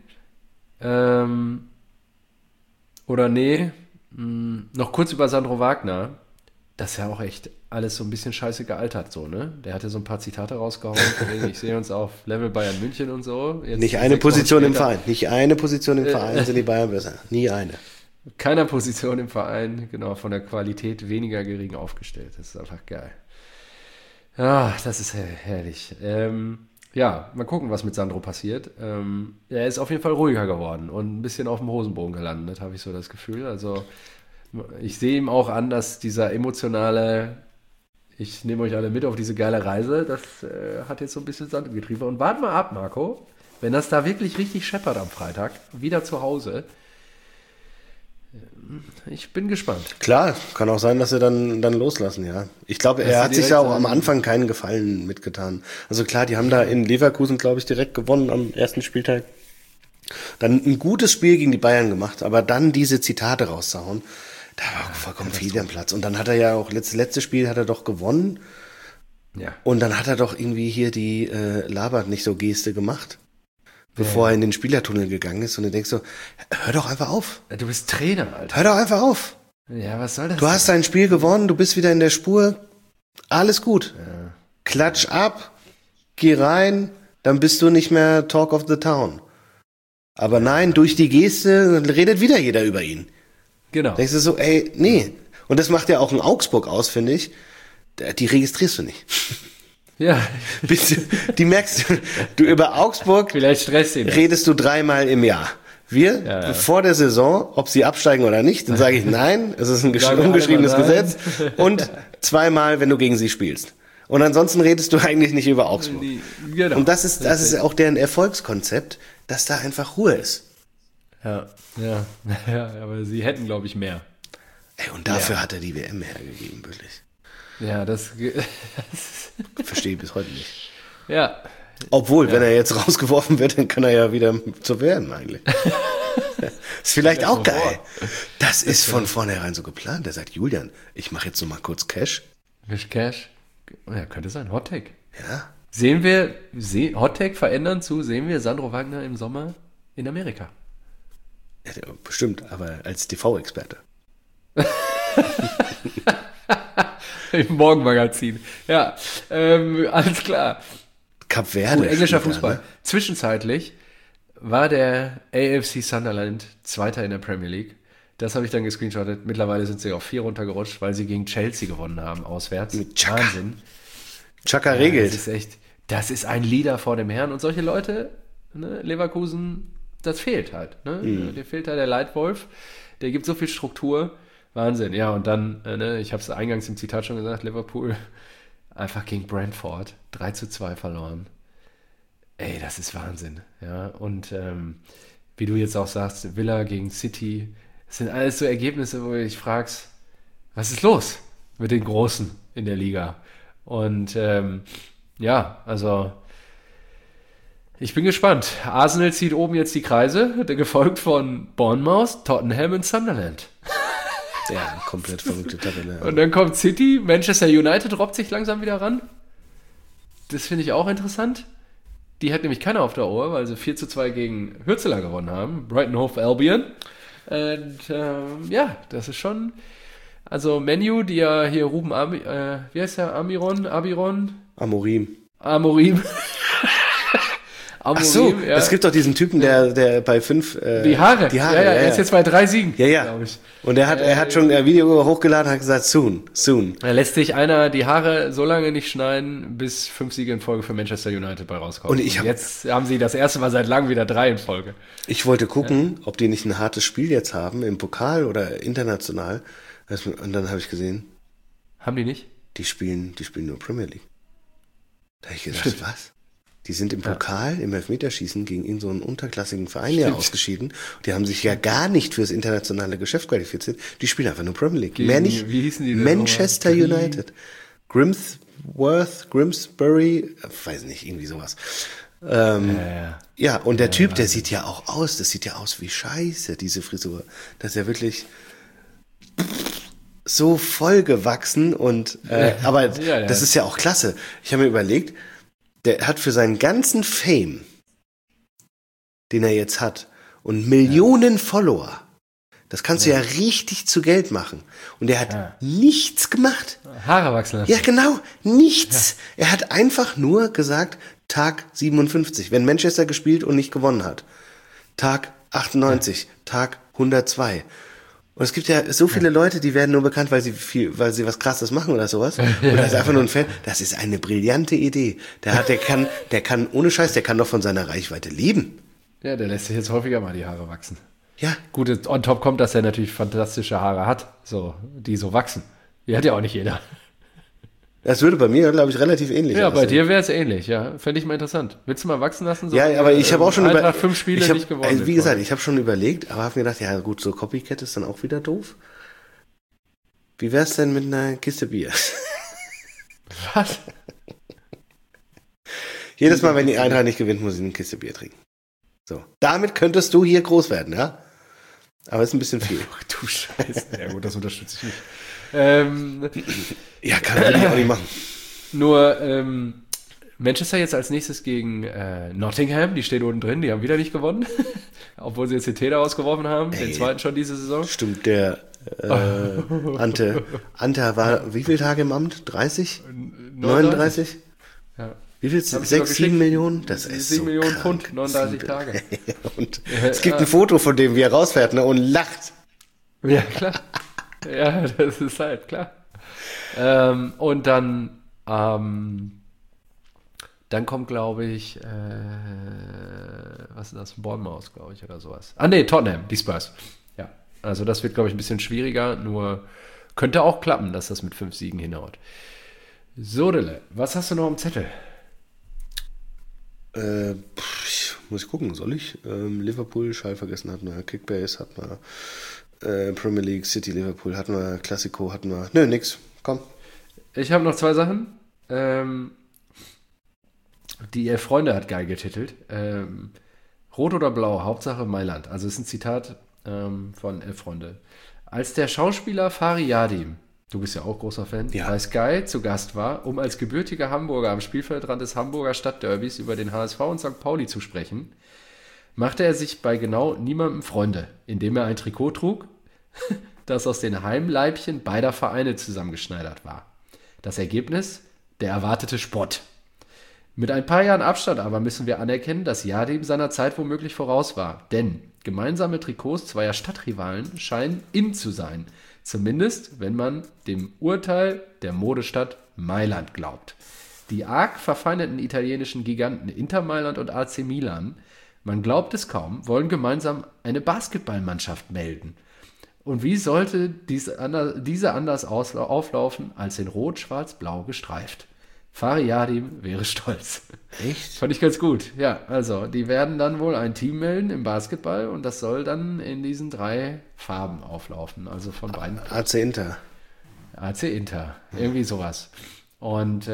Oder nee. Noch kurz über Sandro Wagner. Das ist ja auch echt alles so ein bisschen scheiße gealtert, so, ne? Der hatte so ein paar Zitate rausgehauen, ich sehe uns auf Level Bayern München und so. Jetzt nicht eine Position im Verein. Nicht eine Position im Verein sind die Bayern besser. Nie eine. Keiner Position im Verein, genau, von der Qualität weniger gering aufgestellt. Das ist einfach geil. Ja, das ist herrlich. Ja, mal gucken, was mit Sandro passiert. Er ist auf jeden Fall ruhiger geworden und ein bisschen auf dem Hosenboden gelandet, habe ich so das Gefühl. Also ich sehe ihm auch an, dass dieser emotionale, ich nehme euch alle mit auf diese geile Reise, das hat jetzt so ein bisschen Sand im Getriebe. Und warten mal ab, Marco, wenn das da wirklich richtig scheppert am Freitag, wieder zu Hause. Ich bin gespannt. Klar, kann auch sein, dass sie dann loslassen, ja. Ich glaube, er hat sich ja auch am Anfang keinen Gefallen mitgetan. Also klar, die haben da in Leverkusen, glaube ich, direkt gewonnen am ersten Spieltag. Dann ein gutes Spiel gegen die Bayern gemacht, aber dann diese Zitate rauszuhauen, da war auch vollkommen viel am Platz. Und dann hat er ja auch, letztes Spiel hat er doch gewonnen. Ja. Und dann hat er doch irgendwie hier die Labert nicht so Geste gemacht. Bevor er in den Spielertunnel gegangen ist und du denkst so, hör doch einfach auf. Du bist Trainer, Alter. Hör doch einfach auf. Ja, was soll das? Du hast dein Spiel gewonnen, du bist wieder in der Spur. Alles gut. Ja. Klatsch ab, geh rein, dann bist du nicht mehr Talk of the Town. Aber nein, durch die Geste redet wieder jeder über ihn. Genau. Denkst du so, ey, nee. Und das macht ja auch in Augsburg aus, finde ich. Die registrierst du nicht. Ja. Die merkst du über Augsburg vielleicht stresst ihn redest du 3-mal im Jahr. Vor der Saison, ob sie absteigen oder nicht, dann sage ich nein, es ist ein ungeschriebenes Gesetz. Und 2-mal, wenn du gegen sie spielst. Und ansonsten redest du eigentlich nicht über Augsburg. Genau. Und das ist auch deren Erfolgskonzept, dass da einfach Ruhe ist. Ja, aber sie hätten, glaube ich, mehr. Ey, und dafür hat er die WM hergegeben, wirklich. Ja, das verstehe ich bis heute nicht. Ja. Obwohl, wenn er jetzt rausgeworfen wird, dann kann er ja wieder zu werden eigentlich. Ist vielleicht auch geil. Das ist von vornherein so geplant. Er sagt, Julian, ich mache jetzt noch mal kurz Cash. Cash. Ja, könnte sein. Hot Take. Ja. Sehen wir, Hot Take verändern sehen wir Sandro Wagner im Sommer in Amerika. Ja, bestimmt, aber als TV-Experte. Im Morgenmagazin. Ja, alles klar. Kap Verde. Englischer Fußball. Ne? Zwischenzeitlich war der AFC Sunderland Zweiter in der Premier League. Das habe ich dann gescreenshottet. Mittlerweile sind sie auf 4 runtergerutscht, weil sie gegen Chelsea gewonnen haben, auswärts. Mit Chaka. Wahnsinn. Chaka regelt. Das ist ein Leader vor dem Herrn. Und solche Leute, ne, Leverkusen, das fehlt halt. Ne? Dir fehlt da der Leitwolf. Der gibt so viel Struktur. Wahnsinn. Ja, und dann, ich habe es eingangs im Zitat schon gesagt, Liverpool einfach gegen Brentford 3-2 verloren. Ey, das ist Wahnsinn. Ja, und wie du jetzt auch sagst, Villa gegen City, das sind alles so Ergebnisse, wo du dich fragst, was ist los mit den Großen in der Liga? Und also ich bin gespannt. Arsenal zieht oben jetzt die Kreise, gefolgt von Bournemouth, Tottenham und Sunderland. Ja, komplett verrückte Tabelle. Und dann kommt City, Manchester United robbt sich langsam wieder ran. Das finde ich auch interessant. Die hat nämlich keiner auf der Ohr, weil sie 4-2 gegen Hürzeler gewonnen haben. Brighton Hove Albion. Und das ist schon... Also Menu, die ja hier Ruben... wie heißt der? Amorim. Ach so, ja. Es gibt doch diesen Typen, der bei 5... die Haare. Er ist jetzt bei 3 Siegen, glaube ich. Und er hat schon ein Video hochgeladen und hat gesagt, soon. Da lässt sich einer die Haare so lange nicht schneiden, bis 5 Siege in Folge für Manchester United bei rauskommen. Und jetzt haben sie das erste Mal seit langem wieder 3 in Folge. Ich wollte gucken, ob die nicht ein hartes Spiel jetzt haben, im Pokal oder international. Und dann habe ich gesehen... Haben die nicht? Die spielen nur Premier League. Da habe ich gedacht, was? Die sind im Pokal, im Elfmeterschießen gegen so einen unterklassigen Verein ausgeschieden. Die haben sich ja gar nicht fürs internationale Geschäft qualifiziert. Die spielen einfach nur Premier League. Mehr nicht. Wie hießen die denn? Manchester United. Grimsbury, weiß nicht, irgendwie sowas. Ja, und der Typ, der sieht ja auch aus, das sieht ja aus wie Scheiße, diese Frisur. Das ist ja wirklich so voll gewachsen und, aber das ist ja auch klasse. Ich habe mir überlegt, der hat für seinen ganzen Fame, den er jetzt hat, und Millionen Follower, das kannst du ja richtig zu Geld machen. Und er hat nichts gemacht. Haare wachsen lassen. Ja, genau, nichts. Ja. Er hat einfach nur gesagt, Tag 57, wenn Manchester gespielt und nicht gewonnen hat. Tag 98, Tag 102. Und es gibt ja so viele Leute, die werden nur bekannt, weil sie was Krasses machen oder sowas. Und das ist einfach nur ein Fan. Das ist eine brillante Idee. Der kann, ohne Scheiß, der kann doch von seiner Reichweite leben. Ja, der lässt sich jetzt häufiger mal die Haare wachsen. Ja. Gut, on top kommt, dass er natürlich fantastische Haare hat, die so wachsen. Die hat ja auch nicht jeder. Das würde bei mir, glaube ich, relativ ähnlich aussehen. Bei dir wäre es ähnlich, ja. Fände ich mal interessant. Willst du mal wachsen lassen? So ja, aber ich habe auch schon überlegt. 5 Spiele nicht gewonnen. Also wie gesagt, ich habe schon überlegt, aber habe mir gedacht, ja gut, so Copycat ist dann auch wieder doof. Wie wär's denn mit einer Kiste Bier? Was? Jedes Mal, wenn die Eintracht nicht gewinnt, muss ich eine Kiste Bier trinken. So. Damit könntest du hier groß werden, ja? Aber ist ein bisschen viel. Du Scheiße. Ja gut, das unterstütze ich nicht. Ja, kann ich auch nicht machen. Nur Manchester jetzt als nächstes gegen Nottingham, die stehen unten drin, die haben wieder nicht gewonnen, obwohl sie jetzt den Täter ausgeworfen haben, den zweiten schon diese Saison. Stimmt, der Ante war wie viele Tage im Amt? 30? 39? Ja. Wie viel? 6, 7 Millionen? Das ist 7 so Millionen krank. Pfund, 39 Tage. Und es gibt ein Foto von dem, wie er rausfährt, ne, und lacht. Ja, klar. Ja, das ist halt klar. Und dann kommt, glaube ich, was ist das? Bournemouth, glaube ich, oder sowas. Tottenham, die Spurs. Ja, also das wird, glaube ich, ein bisschen schwieriger, nur könnte auch klappen, dass das mit 5 Siegen hinhaut. Sodele, was hast du noch am Zettel? Muss ich gucken, soll ich? Liverpool, Schall vergessen hatten wir, Kickbase hatten wir, Premier League, City, Liverpool hatten wir, Classico hatten wir. Nö, nix, komm. Ich habe noch 2 Sachen. Die Elf Freunde hat geil getitelt. Rot oder Blau, Hauptsache Mailand. Also ist ein Zitat von Elf Freunde. Als der Schauspieler Fari Yadim, du bist ja auch großer Fan, bei Sky zu Gast war, um als gebürtiger Hamburger am Spielfeldrand des Hamburger Stadtderbys über den HSV und St. Pauli zu sprechen, machte er sich bei genau niemandem Freunde, indem er ein Trikot trug, das aus den Heimleibchen beider Vereine zusammengeschneidert war. Das Ergebnis? Der erwartete Spott. Mit ein paar Jahren Abstand aber müssen wir anerkennen, dass Yadim seiner Zeit womöglich voraus war. Denn gemeinsame Trikots zweier Stadtrivalen scheinen in zu sein. Zumindest, wenn man dem Urteil der Modestadt Mailand glaubt. Die arg verfeindeten italienischen Giganten Inter Mailand und AC Milan, man glaubt es kaum, wollen gemeinsam eine Basketballmannschaft melden. Und wie sollte diese anders auflaufen als in Rot-Schwarz-Blau gestreift? Fari Yadim wäre stolz. Echt? Fand ich ganz gut. Ja, also die werden dann wohl ein Team melden im Basketball und das soll dann in diesen 3 Farben auflaufen. Also von beiden. AC Inter. AC Inter. Irgendwie sowas. Und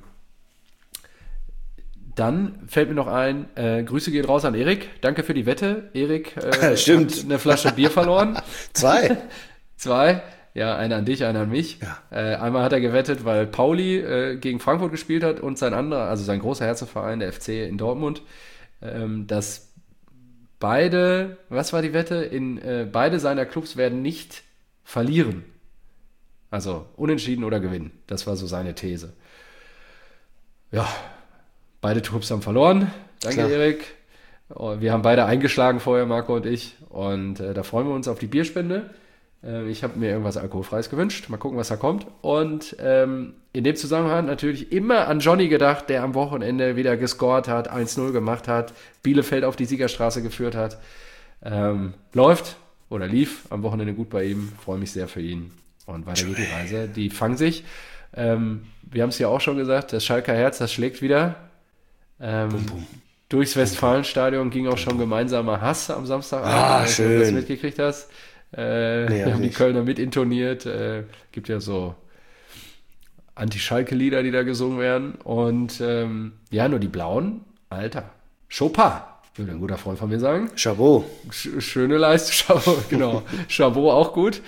dann fällt mir noch ein, Grüße gehen raus an Erik. Danke für die Wette. Erik Stimmt. hat eine Flasche Bier verloren. 2? 2. Ja, einer an dich, einer an mich. Ja. Einmal hat er gewettet, weil Pauli gegen Frankfurt gespielt hat und sein anderer, also sein großer Herzensverein, der FC in Dortmund, dass beide, was war die Wette? Beide seiner Clubs werden nicht verlieren. Also unentschieden oder gewinnen. Das war so seine These. Ja, beide Clubs haben verloren. Danke, Klar. Erik. Wir haben beide eingeschlagen vorher, Marco und ich. Und da freuen wir uns auf die Bierspende. Ich habe mir irgendwas Alkoholfreies gewünscht. Mal gucken, was da kommt. Und in dem Zusammenhang natürlich immer an Johnny gedacht, der am Wochenende wieder gescored hat, 1-0 gemacht hat, Bielefeld auf die Siegerstraße geführt hat. Läuft oder lief am Wochenende gut bei ihm. Freue mich sehr für ihn. Und weiter geht die Reise. Die fangen sich. Wir haben es ja auch schon gesagt, das Schalker Herz, das schlägt wieder. Durchs Westfalenstadion ging auch schon gemeinsamer Hass am Samstag. Schön. Wenn du das mitgekriegt hast. Wir haben die Kölner mit intoniert. Gibt ja so Anti-Schalke-Lieder, die da gesungen werden. Und nur die Blauen, Alter, Chopin, würde ein guter Freund von mir sagen. Chabot. Schöne Leistung, Chabot, genau. Chabot auch gut.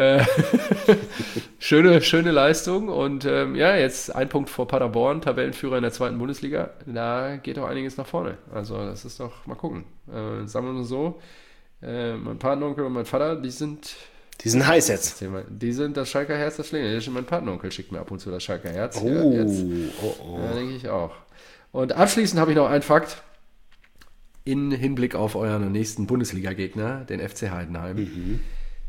Schöne Leistung. Und jetzt 1 Punkt vor Paderborn, Tabellenführer in der 2. Bundesliga. Da geht doch einiges nach vorne. Also das ist doch, mal gucken. Sagen wir mal so, mein Patenonkel und mein Vater, die sind heiß jetzt. Die sind das Schalker Herz, das schlägt. Mein Patenonkel schickt mir ab und zu das Schalker Herz. Oh. Ja, denke ich auch. Und abschließend habe ich noch einen Fakt in Hinblick auf euren nächsten Bundesliga-Gegner, den FC Heidenheim.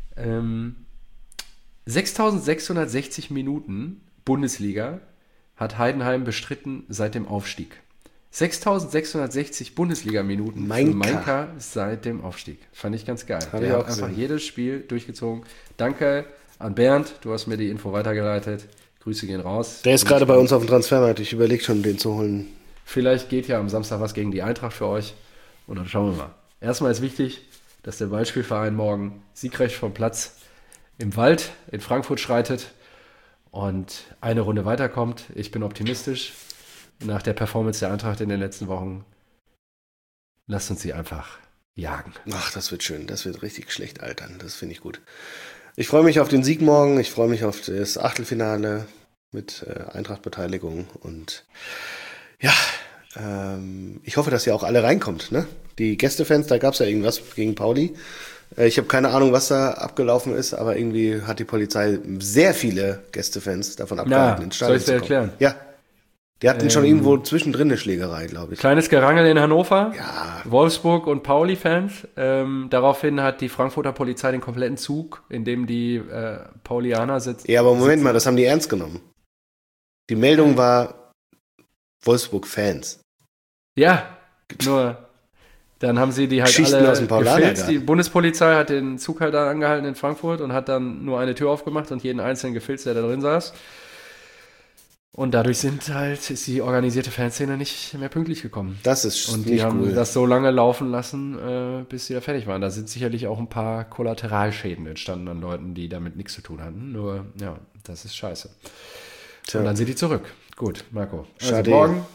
6.660 Minuten Bundesliga hat Heidenheim bestritten seit dem Aufstieg. 6.660 Bundesliga-Minuten für Mainka seit dem Aufstieg. Fand ich ganz geil. Der hat einfach jedes Spiel durchgezogen. Danke an Bernd, du hast mir die Info weitergeleitet. Grüße gehen raus. Der ist gerade bei uns auf dem Transfermarkt. Ich überlege schon, den zu holen. Vielleicht geht ja am Samstag was gegen die Eintracht für euch. Und dann schauen wir mal. Erstmal ist wichtig, dass der Ballspielverein morgen siegreich vom Platz im Wald in Frankfurt schreitet und eine Runde weiterkommt. Ich bin optimistisch. Nach der Performance der Eintracht in den letzten Wochen, lasst uns sie einfach jagen. Ach, das wird schön. Das wird richtig schlecht altern. Das finde ich gut. Ich freue mich auf den Sieg morgen. Ich freue mich auf das Achtelfinale mit Eintracht-Beteiligung. Und ja, ich hoffe, dass ihr auch alle reinkommt. Ne? Die Gästefans, da gab es ja irgendwas gegen Pauli. Ich habe keine Ahnung, was da abgelaufen ist, aber irgendwie hat die Polizei sehr viele Gästefans davon abgehalten, ins Stadion zu kommen. Soll ich dir erklären? Ja. Die hatten schon irgendwo zwischendrin eine Schlägerei, glaube ich. Kleines Gerangel in Hannover. Ja. Wolfsburg und Pauli-Fans. Daraufhin hat die Frankfurter Polizei den kompletten Zug, in dem die Paulianer sitzen. Ja, aber Moment mal, das haben die ernst genommen. Die Meldung war Wolfsburg-Fans. Ja, nur dann haben sie die halt Geschichten alle aus dem Paulanergarten. gefilzt. Die Bundespolizei hat den Zug halt da angehalten in Frankfurt und hat dann nur eine Tür aufgemacht und jeden einzelnen gefilzt, der da drin saß. Und dadurch ist die organisierte Fanszene nicht mehr pünktlich gekommen. Das ist und nicht die haben cool. das so lange laufen lassen, bis sie da fertig waren. Da sind sicherlich auch ein paar Kollateralschäden entstanden an Leuten, die damit nichts zu tun hatten. Nur, ja, das ist scheiße. Tja. Und dann sind die zurück. Gut, Marco. Also Schade. morgen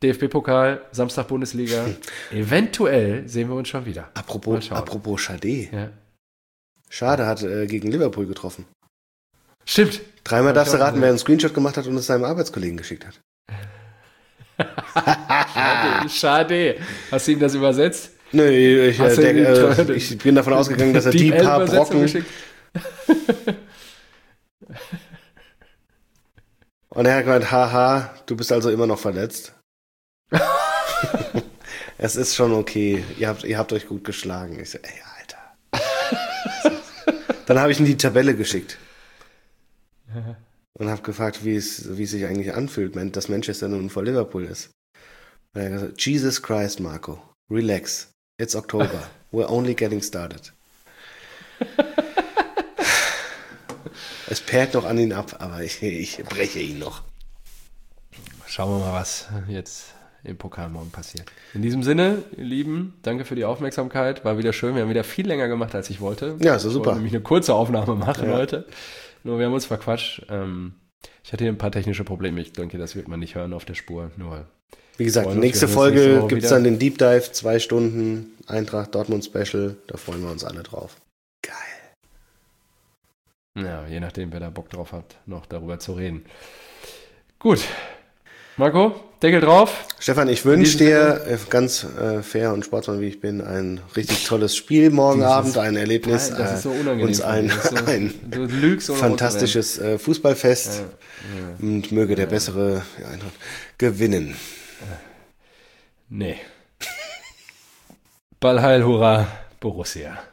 DFB-Pokal, Samstag Bundesliga. Eventuell sehen wir uns schon wieder. Apropos Schade. Ja. Schade hat gegen Liverpool getroffen. Stimmt. Dreimal darfst du raten, wer einen Screenshot gemacht hat und es seinem Arbeitskollegen geschickt hat. Schade. Hast du ihm das übersetzt? Nö, ich bin davon ausgegangen, dass er die paar Brocken... Und er hat gemeint, haha, du bist also immer noch verletzt. Es ist schon okay, ihr habt euch gut geschlagen. Ich so, ey, Alter. Dann habe ich ihm die Tabelle geschickt. Und habe gefragt, wie es sich eigentlich anfühlt, dass Manchester nun vor Liverpool ist. Und er hat gesagt, Jesus Christ, Marco, relax. It's October. We're only getting started. Es perlt noch an ihn ab, aber ich breche ihn noch. Schauen wir mal, was jetzt im Pokal morgen passiert. In diesem Sinne, ihr Lieben, danke für die Aufmerksamkeit. War wieder schön. Wir haben wieder viel länger gemacht, als ich wollte. Ja, so super. Ich wollte nämlich eine kurze Aufnahme machen heute. Nur wir haben uns verquatscht. Ich hatte hier ein paar technische Probleme. Ich denke, das wird man nicht hören auf der Spur. Nur wie gesagt, nächste Folge gibt es dann den Deep Dive, 2 Stunden, Eintracht Dortmund Special. Da freuen wir uns alle drauf. Geil. Ja, je nachdem, wer da Bock drauf hat, noch darüber zu reden. Gut. Marco, Deckel drauf. Stefan, ich wünsche dir, ganz fair und sportsmann wie ich bin, ein richtig tolles Spiel morgen Abend, ein Erlebnis. Das ist so unangenehm. Uns ein du lügst fantastisches Fußballfest. Und möge der bessere Eintracht gewinnen. Nee. Ball heil, hurra, Borussia.